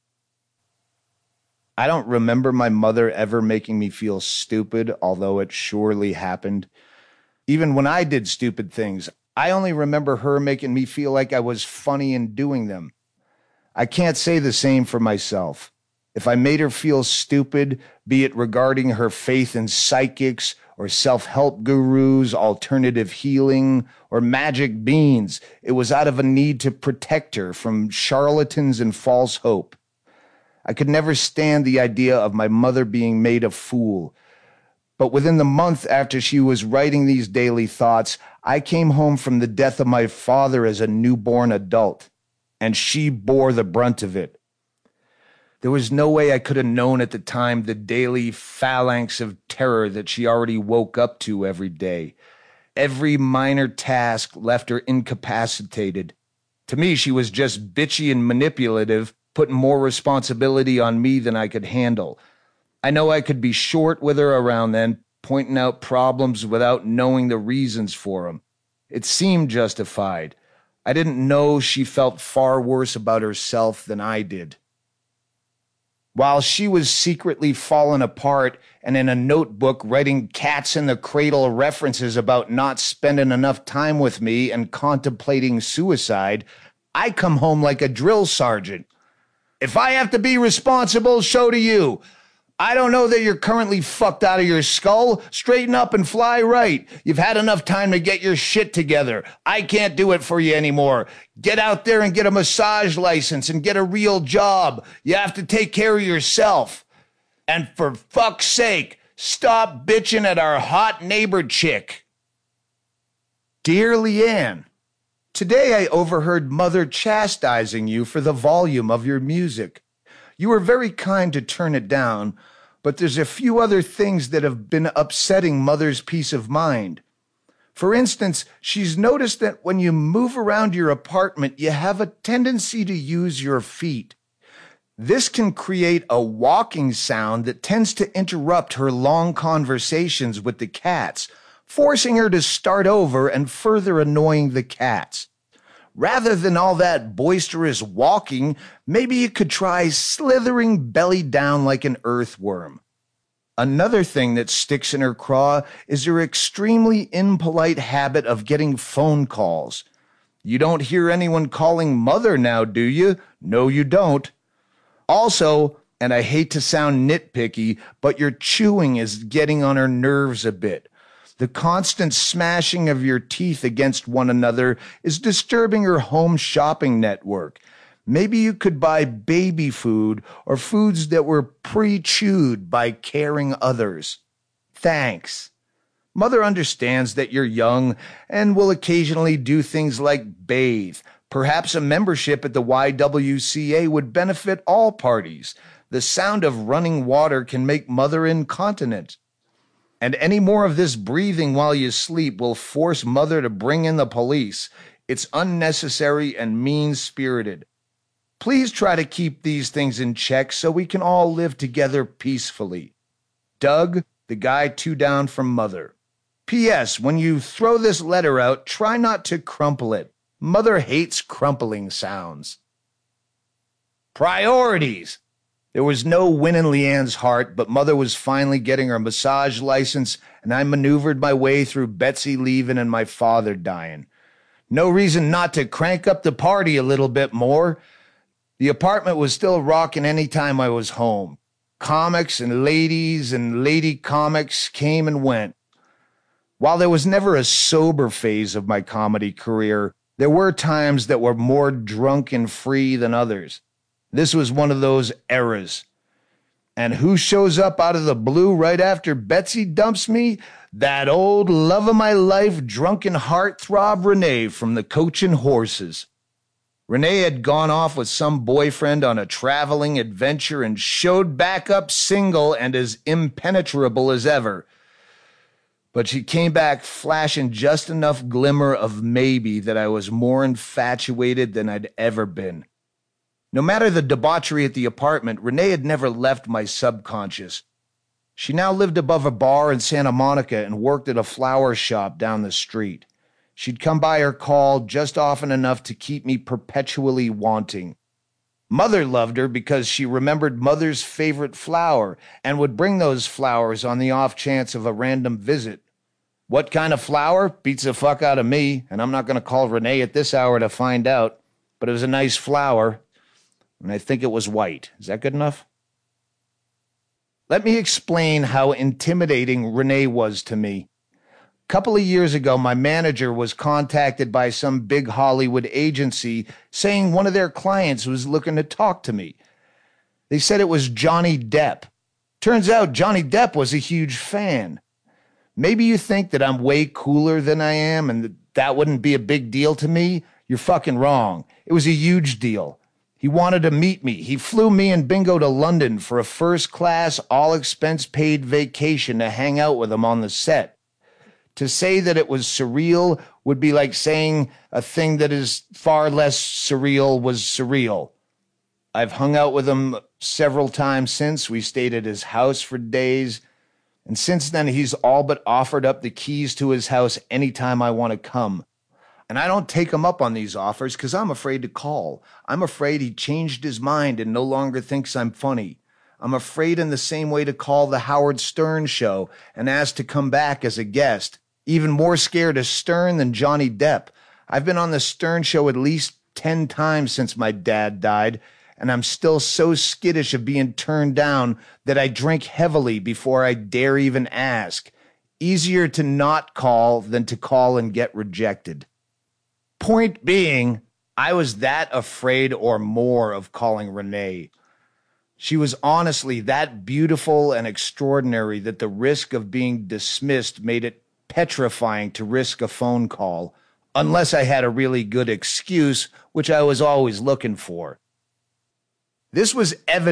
I don't remember my mother ever making me feel stupid, although it surely happened. Even when I did stupid things, I only remember her making me feel like I was funny in doing them. I can't say the same for myself. If I made her feel stupid, be it regarding her faith in psychics or self-help gurus, alternative healing, or magic beans, it was out of a need to protect her from charlatans and false hope. I could never stand the idea of my mother being made a fool. But within the month after she was writing these daily thoughts, I came home from the death of my father as a newborn adult, and she bore the brunt of it. There was no way I could have known at the time the daily phalanx of terror that she already woke up to every day. Every minor task left her incapacitated. To me, she was just bitchy and manipulative, putting more responsibility on me than I could handle. I know I could be short with her around then, pointing out problems without knowing the reasons for them. It seemed justified. I didn't know she felt far worse about herself than I did. While she was secretly falling apart and in a notebook writing cats in the cradle references about not spending enough time with me and contemplating suicide, I come home like a drill sergeant. If I have to be responsible, so do you. I don't know that you're currently fucked out of your skull. Straighten up and fly right. You've had enough time to get your shit together. I can't do it for you anymore. Get out there and get a massage license and get a real job. You have to take care of yourself. And for fuck's sake, stop bitching at our hot neighbor chick. Dear Leanne, today I overheard Mother chastising you for the volume of your music. You were very kind to turn it down, but there's a few other things that have been upsetting Mother's peace of mind. For instance, she's noticed that when you move around your apartment, you have a tendency to use your feet. This can create a walking sound that tends to interrupt her long conversations with the cats, forcing her to start over and further annoying the cats. Rather than all that boisterous walking, maybe you could try slithering belly down like an earthworm. Another thing that sticks in her craw is her extremely impolite habit of getting phone calls. You don't hear anyone calling Mother now, do you? No, you don't. Also, and I hate to sound nitpicky, but your chewing is getting on her nerves a bit. The constant smashing of your teeth against one another is disturbing her home shopping network. Maybe you could buy baby food or foods that were pre-chewed by caring others. Thanks. Mother understands that you're young and will occasionally do things like bathe. Perhaps a membership at the YWCA would benefit all parties. The sound of running water can make Mother incontinent. And any more of this breathing while you sleep will force Mother to bring in the police. It's unnecessary and mean-spirited. Please try to keep these things in check so we can all live together peacefully. Doug, the guy 2 down from Mother. P.S. When you throw this letter out, try not to crumple it. Mother hates crumpling sounds. Priorities. There was no win in Leanne's heart, but Mother was finally getting her massage license, and I maneuvered my way through Betsy leaving and my father dying. No reason not to crank up the party a little bit more. The apartment was still rocking any time I was home. Comics and lady comics came and went. While there was never a sober phase of my comedy career, there were times that were more drunk and free than others. This was one of those eras. And who shows up out of the blue right after Betsy dumps me? That old love of my life, drunken heartthrob Renee from the Coachin' Horses. Renee had gone off with some boyfriend on a traveling adventure and showed back up single and as impenetrable as ever. But she came back flashing just enough glimmer of maybe that I was more infatuated than I'd ever been. No matter the debauchery at the apartment, Renee had never left my subconscious. She now lived above a bar in Santa Monica and worked at a flower shop down the street. She'd come by her call just often enough to keep me perpetually wanting. Mother loved her because she remembered Mother's favorite flower and would bring those flowers on the off chance of a random visit. What kind of flower? Beats the fuck out of me, and I'm not going to call Renee at this hour to find out, but it was a nice flower, and I think it was white. Is that good enough? Let me explain how intimidating Renee was to me. A couple of years ago, my manager was contacted by some big Hollywood agency saying one of their clients was looking to talk to me. They said it was Johnny Depp. Turns out Johnny Depp was a huge fan. Maybe you think that I'm way cooler than I am and that wouldn't be a big deal to me. You're fucking wrong. It was a huge deal. He wanted to meet me. He flew me and Bingo to London for a first-class, all-expense-paid vacation to hang out with him on the set. To say that it was surreal would be like saying a thing that is far less surreal was surreal. I've hung out with him several times since. We stayed at his house for days. And since then, he's all but offered up the keys to his house anytime I want to come. And I don't take him up on these offers because I'm afraid to call. I'm afraid he changed his mind and no longer thinks I'm funny. I'm afraid in the same way to call the Howard Stern show and ask to come back as a guest. Even more scared of Stern than Johnny Depp. I've been on the Stern show at least 10 times since my dad died, and I'm still so skittish of being turned down that I drink heavily before I dare even ask. Easier to not call than to call and get rejected. Point being, I was that afraid or more of calling Renee. She was honestly that beautiful and extraordinary that the risk of being dismissed made it petrifying to risk a phone call, unless I had a really good excuse, which I was always looking for. This was evident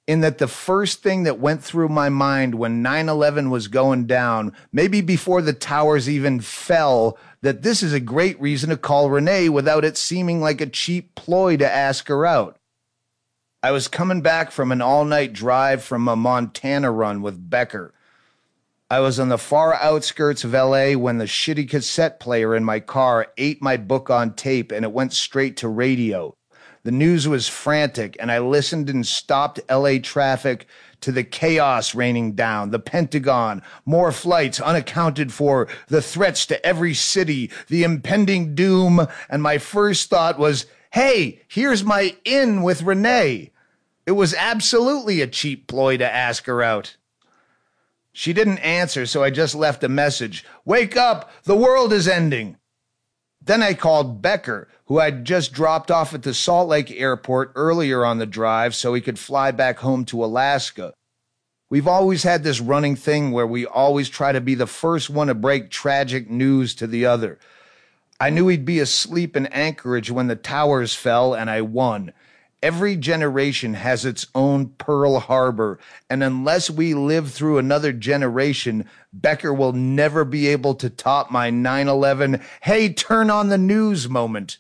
in that the first thing that went through my mind when 9/11 was going down, maybe before the towers even fell, that this is a great reason to call Renee without it seeming like a cheap ploy to ask her out. I was coming back from an all-night drive from a Montana run with Becker. I was on the far outskirts of LA when the shitty cassette player in my car ate my book on tape and it went straight to radio. The news was frantic, and I listened and stopped LA traffic to the chaos raining down, the Pentagon, more flights unaccounted for, the threats to every city, the impending doom, and my first thought was, hey, here's my in with Renee. It was absolutely a cheap ploy to ask her out. She didn't answer, so I just left a message. Wake up, the world is ending. Then I called Becker, who I'd just dropped off at the Salt Lake airport earlier on the drive so he could fly back home to Alaska. We've always had this running thing where we always try to be the first one to break tragic news to the other. I knew he'd be asleep in Anchorage when the towers fell, and I won. Every generation has its own Pearl Harbor, and unless we live through another generation, Becker will never be able to top my 9/11, hey, turn on the news moment.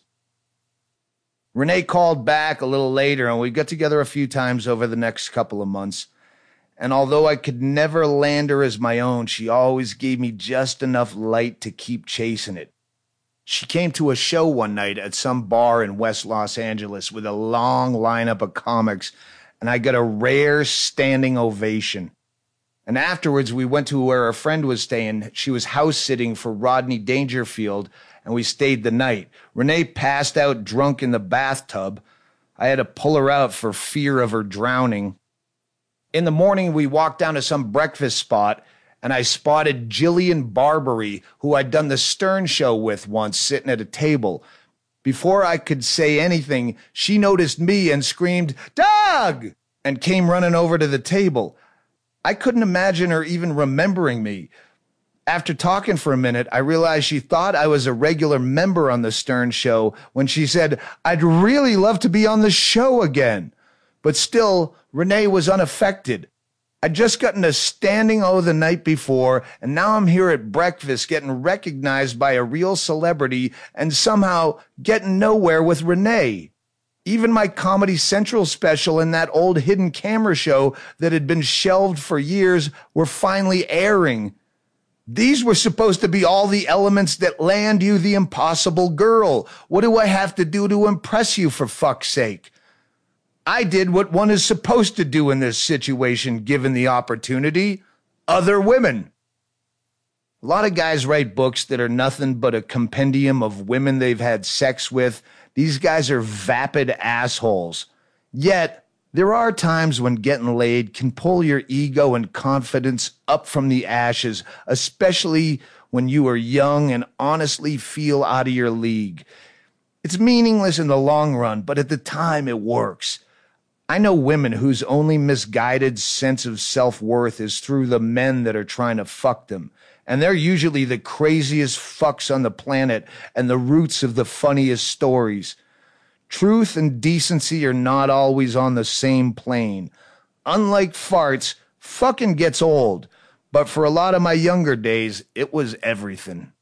Renee called back a little later, and we got together a few times over the next couple of months. And although I could never land her as my own, she always gave me just enough light to keep chasing it. She came to a show one night at some bar in West Los Angeles with a long lineup of comics, and I got a rare standing ovation. And afterwards, we went to where a friend was staying. She was house sitting for Rodney Dangerfield, and we stayed the night. Renee passed out drunk in the bathtub. I had to pull her out for fear of her drowning. In the morning, we walked down to some breakfast spot, and I spotted Jillian Barbary, who I'd done the Stern Show with once, sitting at a table. Before I could say anything, she noticed me and screamed, "Doug!" and came running over to the table. I couldn't imagine her even remembering me. After talking for a minute, I realized she thought I was a regular member on the Stern Show when she said, "I'd really love to be on the show again." But still, Renee was unaffected. I'd just gotten a standing O the night before, and now I'm here at breakfast getting recognized by a real celebrity and somehow getting nowhere with Renee. Even my Comedy Central special and that old hidden camera show that had been shelved for years were finally airing. These were supposed to be all the elements that land you the impossible girl. What do I have to do to impress you, for fuck's sake? I did what one is supposed to do in this situation, given the opportunity. Other women. A lot of guys write books that are nothing but a compendium of women they've had sex with. These guys are vapid assholes. Yet, there are times when getting laid can pull your ego and confidence up from the ashes, especially when you are young and honestly feel out of your league. It's meaningless in the long run, but at the time it works. I know women whose only misguided sense of self-worth is through the men that are trying to fuck them. And they're usually the craziest fucks on the planet and the roots of the funniest stories. Truth and decency are not always on the same plane. Unlike farts, fucking gets old. But for a lot of my younger days, it was everything.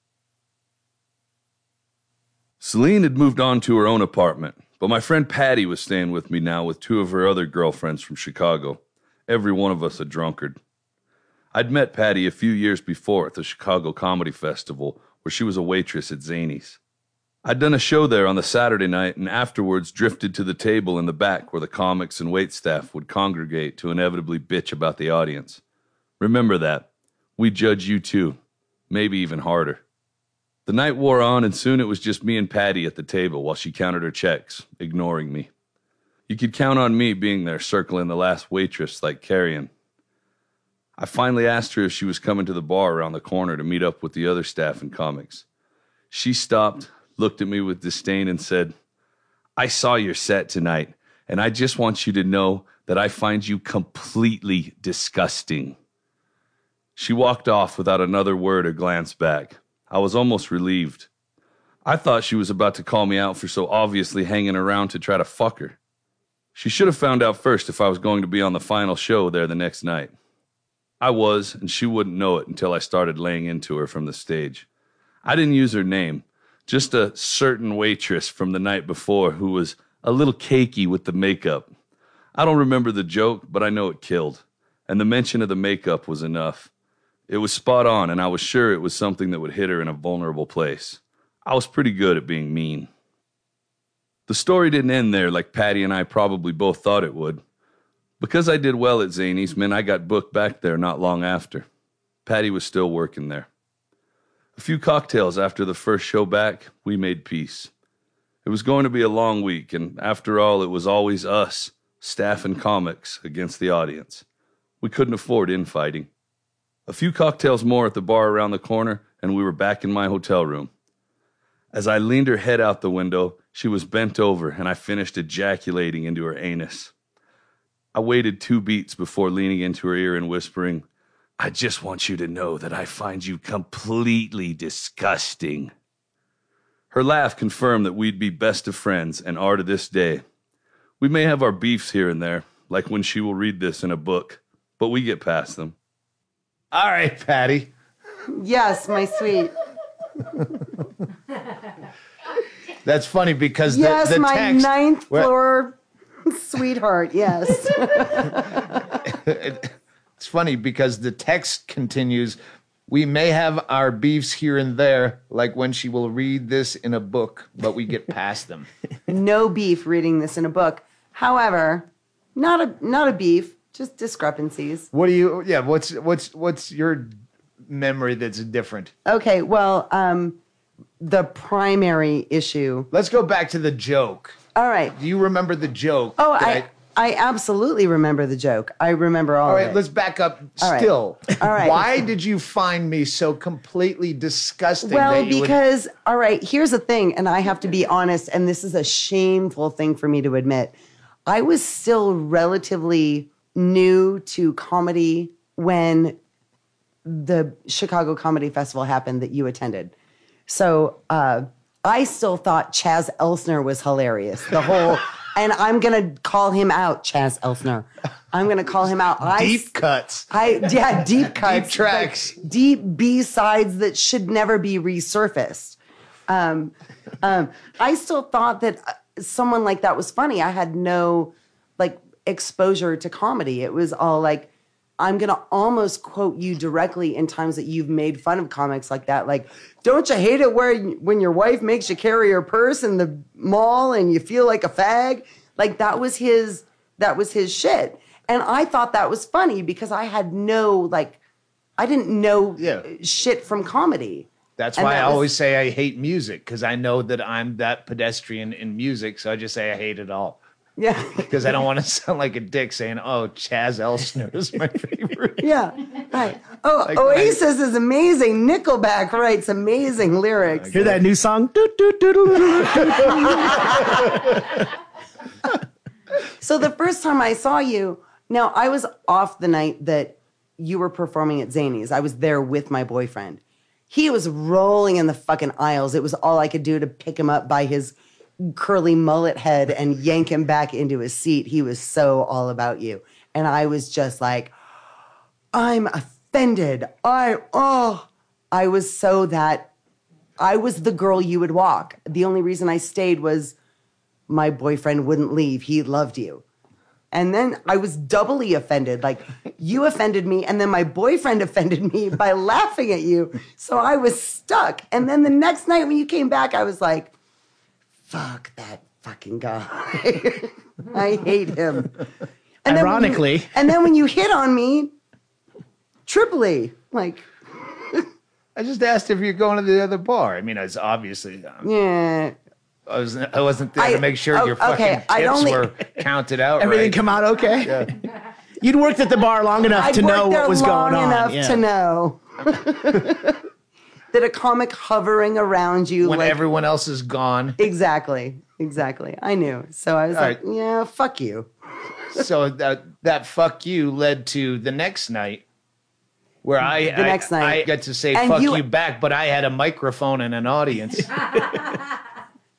Celine had moved on to her own apartment, but my friend Patty was staying with me now with two of her other girlfriends from Chicago. Every one of us a drunkard. I'd met Patty a few years before at the Chicago Comedy Festival, where she was a waitress at Zany's. I'd done a show there on the Saturday night and afterwards drifted to the table in the back where the comics and waitstaff would congregate to inevitably bitch about the audience. Remember that. We judge you too. Maybe even harder. The night wore on, and soon it was just me and Patty at the table while she counted her checks, ignoring me. You could count on me being there circling the last waitress like carrion. I finally asked her if she was coming to the bar around the corner to meet up with the other staff and comics. She stopped, looked at me with disdain, and said, "I saw your set tonight, and I just want you to know that I find you completely disgusting." She walked off without another word or glance back. I was almost relieved. I thought she was about to call me out for so obviously hanging around to try to fuck her. She should have found out first if I was going to be on the final show there the next night. I was, and she wouldn't know it until I started laying into her from the stage. I didn't use her name, just a certain waitress from the night before who was a little cakey with the makeup. I don't remember the joke, but I know it killed, and the mention of the makeup was enough. It was spot on, and I was sure it was something that would hit her in a vulnerable place. I was pretty good at being mean. The story didn't end there like Patty and I probably both thought it would. Because I did well at Zany's meant I got booked back there not long after. Patty was still working there. A few cocktails after the first show back, we made peace. It was going to be a long week, and after all, it was always us, staff and comics, against the audience. We couldn't afford infighting. A few cocktails more at the bar around the corner, and we were back in my hotel room. As I leaned her head out the window, she was bent over, and I finished ejaculating into her anus. I waited 2 beats before leaning into her ear and whispering, "I just want you to know that I find you completely disgusting." Her laugh confirmed that we'd be best of friends and are to this day. We may have our beefs here and there, like when she will read this in a book, but we get past them. All right, Patty. Yes, my sweet. That's funny because Yes, the my text, ninth floor sweetheart. Yes. It's funny because the text continues, "We may have our beefs here and there, like when she will read this in a book, but we get past them." No beef reading this in a book. However, not a beef, just discrepancies. What do you? Yeah. What's your memory that's different? Okay. Well, the primary issue. Let's go back to the joke. All right. Do you remember the joke? Oh, I absolutely remember the joke. I remember all All of right, it. let's back up All right. still. All right. Why did you find me so completely disgusting? Well, that you would- because, all right, here's the thing, and I have to be honest, and this is a shameful thing for me to admit. I was still relatively new to comedy when the Chicago Comedy Festival happened that you attended. So I still thought Chaz Elsner was hilarious. The whole, and I'm going to call him out, Chaz Elsner. I'm going to call him out. deep cuts. Deep cuts. Deep tracks. Like deep B-sides that should never be resurfaced. I still thought that someone like that was funny. I had no like exposure to comedy. It was all like, I'm going to almost quote you directly in times that you've made fun of comics like that. Like, don't you hate it when your wife makes you carry her purse in the mall and you feel like a fag? Like that was his shit. And I thought that was funny because I had I didn't know shit from comedy. That's why I always say I hate music, because I know that I'm that pedestrian in music. So I just say I hate it all. Yeah. Because I don't want to sound like a dick saying, "Oh, Chaz Elsner is my favorite." Yeah, right. Oh, like, Oasis is amazing. Nickelback writes amazing lyrics. Hear that new song? So the first time I saw you, now I was off the night that you were performing at Zany's. I was there with my boyfriend. He was rolling in the fucking aisles. It was all I could do to pick him up by his curly mullet head and yank him back into his seat. He was so all about you. And I was just like, I'm offended. I was so that I was the girl you would walk. The only reason I stayed was my boyfriend wouldn't leave. He loved you. And then I was doubly offended. Like, you offended me, and then my boyfriend offended me by laughing at you. So I was stuck. And then the next night when you came back, I was like, fuck that fucking guy. I hate him. And ironically. And then when you hit on me, triply, like. I just asked if you're going to the other bar. I mean, it's obviously. Yeah. I wasn't there to make sure your fucking tips were counted out. Everything right. come out okay? Yeah. You'd worked at the bar long enough to know what was going on. Long enough to know that a comic hovering around you when like, everyone else is gone. Exactly. I knew. So I was yeah, fuck you. So that fuck you led to the next night where I got to say fuck you back, but I had a microphone and an audience.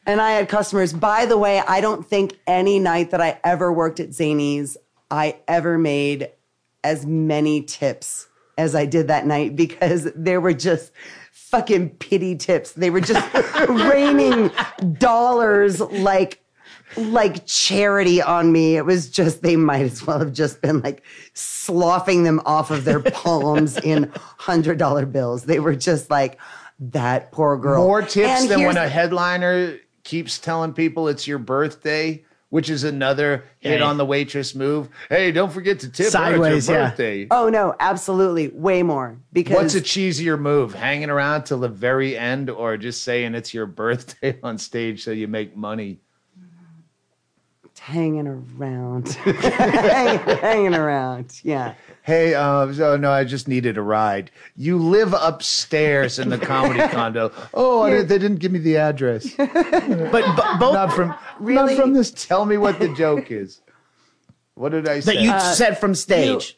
And I had customers. By the way, I don't think any night that I ever worked at Zanies, I ever made as many tips as I did that night because they were just fucking pity tips. They were just raining dollars like charity on me. It was just, they might as well have just been like sloughing them off of their palms in $100 bills. They were just like, that poor girl. More tips than when a headliner keeps telling people it's your birthday, which is another hit on the waitress move. Hey, don't forget to tip Sideways, her. It's your birthday. Oh, no, absolutely. Way more. Because What's a cheesier move? Hanging around till the very end or just saying it's your birthday on stage so you make money? Hanging around. hanging around. Yeah. Hey, so no, I just needed a ride. You live upstairs in the comedy condo. Oh, they didn't give me the address. But both Not from this. Tell me what the joke is. What did I say? that you said from stage.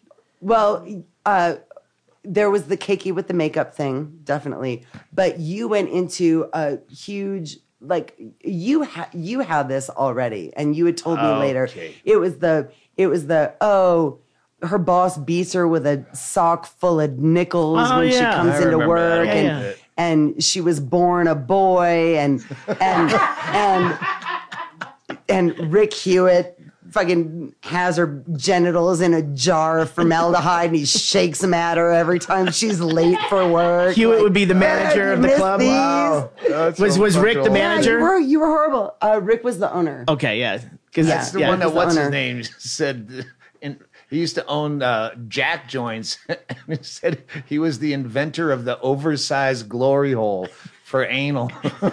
There was the cakey with the makeup thing, definitely. But you went into a huge, like, you had this already, and you had told me later. It was the her boss beats her with a sock full of nickels when she comes into work, and she was born a boy, and Rick Hewitt fucking has her genitals in a jar of formaldehyde, and he shakes them at her every time she's late for work. Hewitt would be the manager of the club. Wow. Was Rick the manager? Yeah, you were horrible. Rick was the owner. Okay, yeah. Because That's the one that, the what's owner. his name, said... He used to own Jack joints. He said he was the inventor of the oversized glory hole for anal.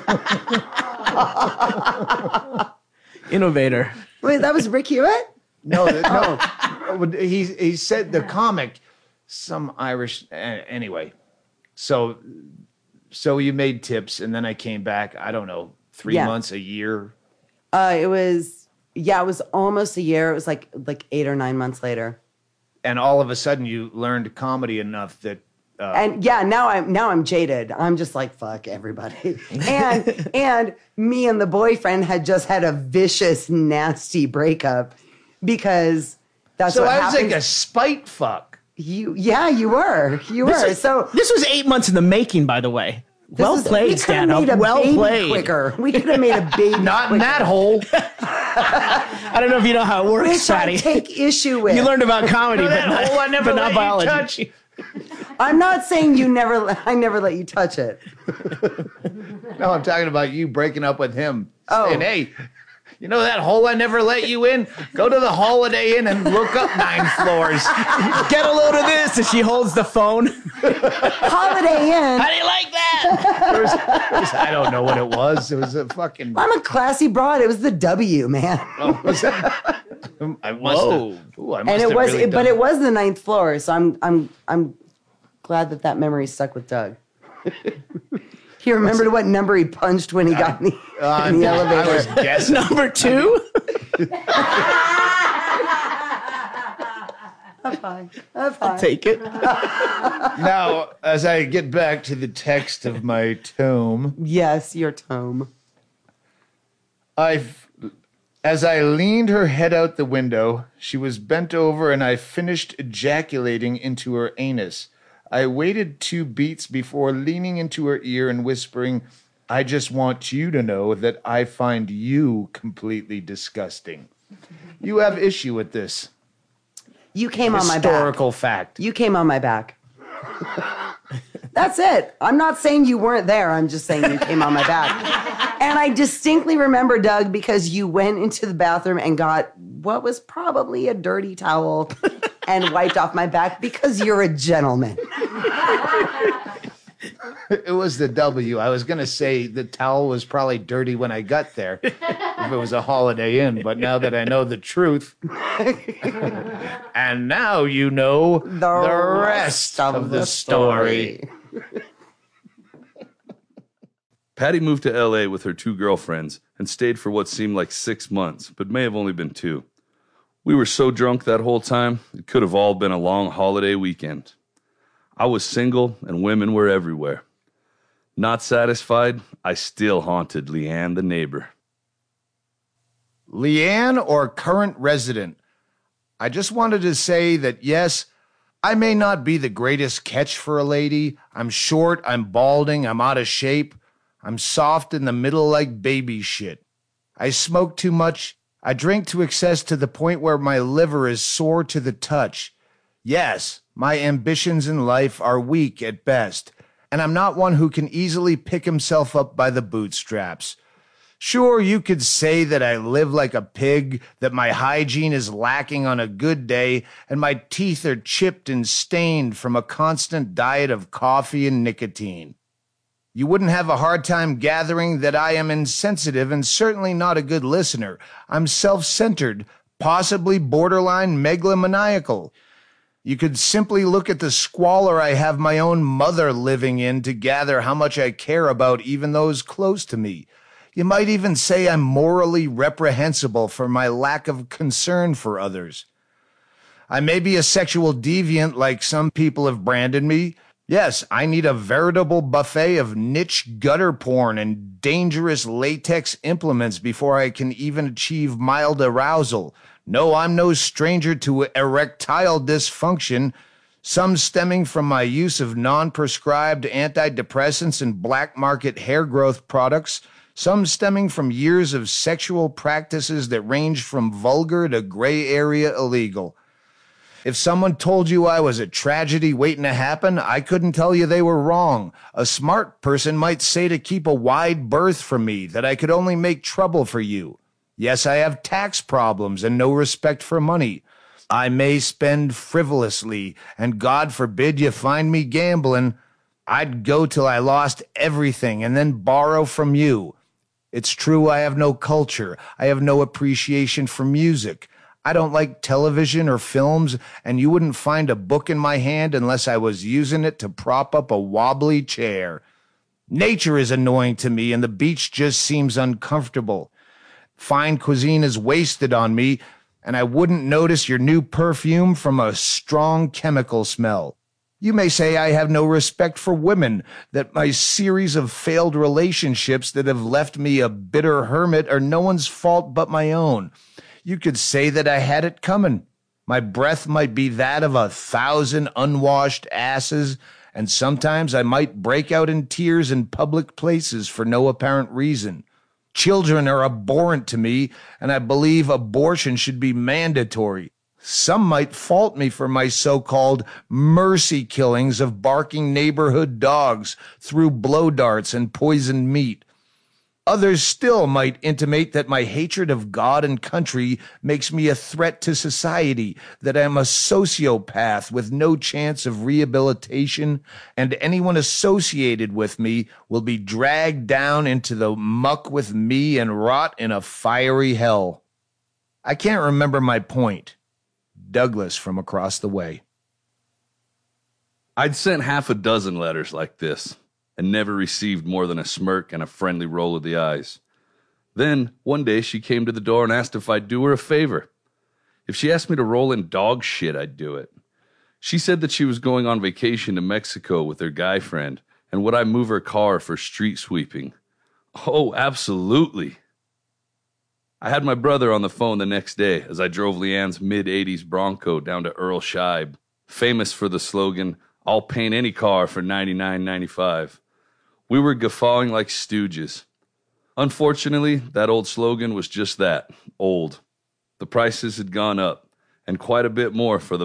Innovator. Wait, that was Rick Hewitt? No. He said the comic, some Irish. Anyway, so you made tips, and then I came back. I don't know, 3 months, a year. It was almost a year. It was like 8 or 9 months later. And all of a sudden, you learned comedy enough that. Now I'm jaded. I'm just like, fuck everybody. And me and the boyfriend had just had a vicious, nasty breakup because that's so what I was happens. like a spite fuck. You were. So This was 8 months in the making, by the way. Well played, Stanhope. Well played. Quicker. We could have made a baby Not quicker. in that hole. I don't know if you know how it works, Which I Patty. take issue with. You learned about comedy, but That hole I never but let not you biology. touch. I'm not saying I never let you touch it. No, I'm talking about you breaking up with him. Oh. Saying, hey, you know that hole I never let you in? Go to the Holiday Inn and look up 9 floors. Get a load of this, and she holds the phone. Holiday Inn. How do you like that? I don't know what it was. It was a fucking... I'm a classy broad. It was the W, man. Oh, was that? I must Whoa. have... Ooh, I And must it have was, really but done- it was the 9th floor. So I'm glad that memory stuck with Doug. He remembered what number he punched when he got in the I elevator. was guessing. Number 2? I'll Take it. Now, as I get back to the text of my tome, Yes, your tome. as I leaned her head out the window, she was bent over and I finished ejaculating into her anus. I waited 2 beats before leaning into her ear and whispering, I just want you to know that I find you completely disgusting. You have issue with this. You came on my back. Historical fact. You came on my back. That's it. I'm not saying you weren't there. I'm just saying you came on my back. And I distinctly remember, Doug, because you went into the bathroom and got what was probably a dirty towel and wiped off my back because you're a gentleman. It was the W. I was going to say the towel was probably dirty when I got there if it was a Holiday Inn, but now that I know the truth, and now you know the rest of the story. Patty moved to LA with her 2 girlfriends and stayed for what seemed like 6 months, but may have only been 2. We were so drunk that whole time, it could have all been a long holiday weekend. I was single and women were everywhere. Not satisfied, I still haunted Leanne the neighbor. Leanne or current resident? I just wanted to say that yes, I may not be the greatest catch for a lady. I'm short, I'm balding, I'm out of shape. I'm soft in the middle like baby shit. I smoke too much. I drink to excess to the point where my liver is sore to the touch. Yes, my ambitions in life are weak at best, and I'm not one who can easily pick himself up by the bootstraps. Sure, you could say that I live like a pig, that my hygiene is lacking on a good day, and my teeth are chipped and stained from a constant diet of coffee and nicotine. You wouldn't have a hard time gathering that I am insensitive and certainly not a good listener. I'm self-centered, possibly borderline megalomaniacal. You could simply look at the squalor I have my own mother living in to gather how much I care about even those close to me. You might even say I'm morally reprehensible for my lack of concern for others. I may be a sexual deviant like some people have branded me. Yes, I need a veritable buffet of niche gutter porn and dangerous latex implements before I can even achieve mild arousal. No, I'm no stranger to erectile dysfunction, some stemming from my use of non-prescribed antidepressants and black market hair growth products, some stemming from years of sexual practices that range from vulgar to gray area illegal. If someone told you I was a tragedy waiting to happen, I couldn't tell you they were wrong. A smart person might say to keep a wide berth from me, that I could only make trouble for you. Yes, I have tax problems and no respect for money. I may spend frivolously, and God forbid you find me gambling. I'd go till I lost everything and then borrow from you. It's true I have no culture. I have no appreciation for music. I don't like television or films, and you wouldn't find a book in my hand unless I was using it to prop up a wobbly chair. Nature is annoying to me, and the beach just seems uncomfortable. Fine cuisine is wasted on me, and I wouldn't notice your new perfume from a strong chemical smell. You may say I have no respect for women, that my series of failed relationships that have left me a bitter hermit are no one's fault but my own. You could say that I had it coming. My breath might be that of 1,000 unwashed asses, and sometimes I might break out in tears in public places for no apparent reason. Children are abhorrent to me, and I believe abortion should be mandatory. Some might fault me for my so-called mercy killings of barking neighborhood dogs through blow darts and poisoned meat. Others still might intimate that my hatred of God and country makes me a threat to society, that I am a sociopath with no chance of rehabilitation, and anyone associated with me will be dragged down into the muck with me and rot in a fiery hell. I can't remember my point. Douglas from across the way. I'd sent 6 letters like this, and never received more than a smirk and a friendly roll of the eyes. Then, one day, she came to the door and asked if I'd do her a favor. If she asked me to roll in dog shit, I'd do it. She said that she was going on vacation to Mexico with her guy friend, and would I move her car for street sweeping? Oh, absolutely. I had my brother on the phone the next day as I drove Leanne's mid-'80s Bronco down to Earl Scheib, famous for the slogan, "I'll paint any car for $99.95. We were guffawing like stooges. Unfortunately, that old slogan was just that, old. The prices had gone up, and quite a bit more for the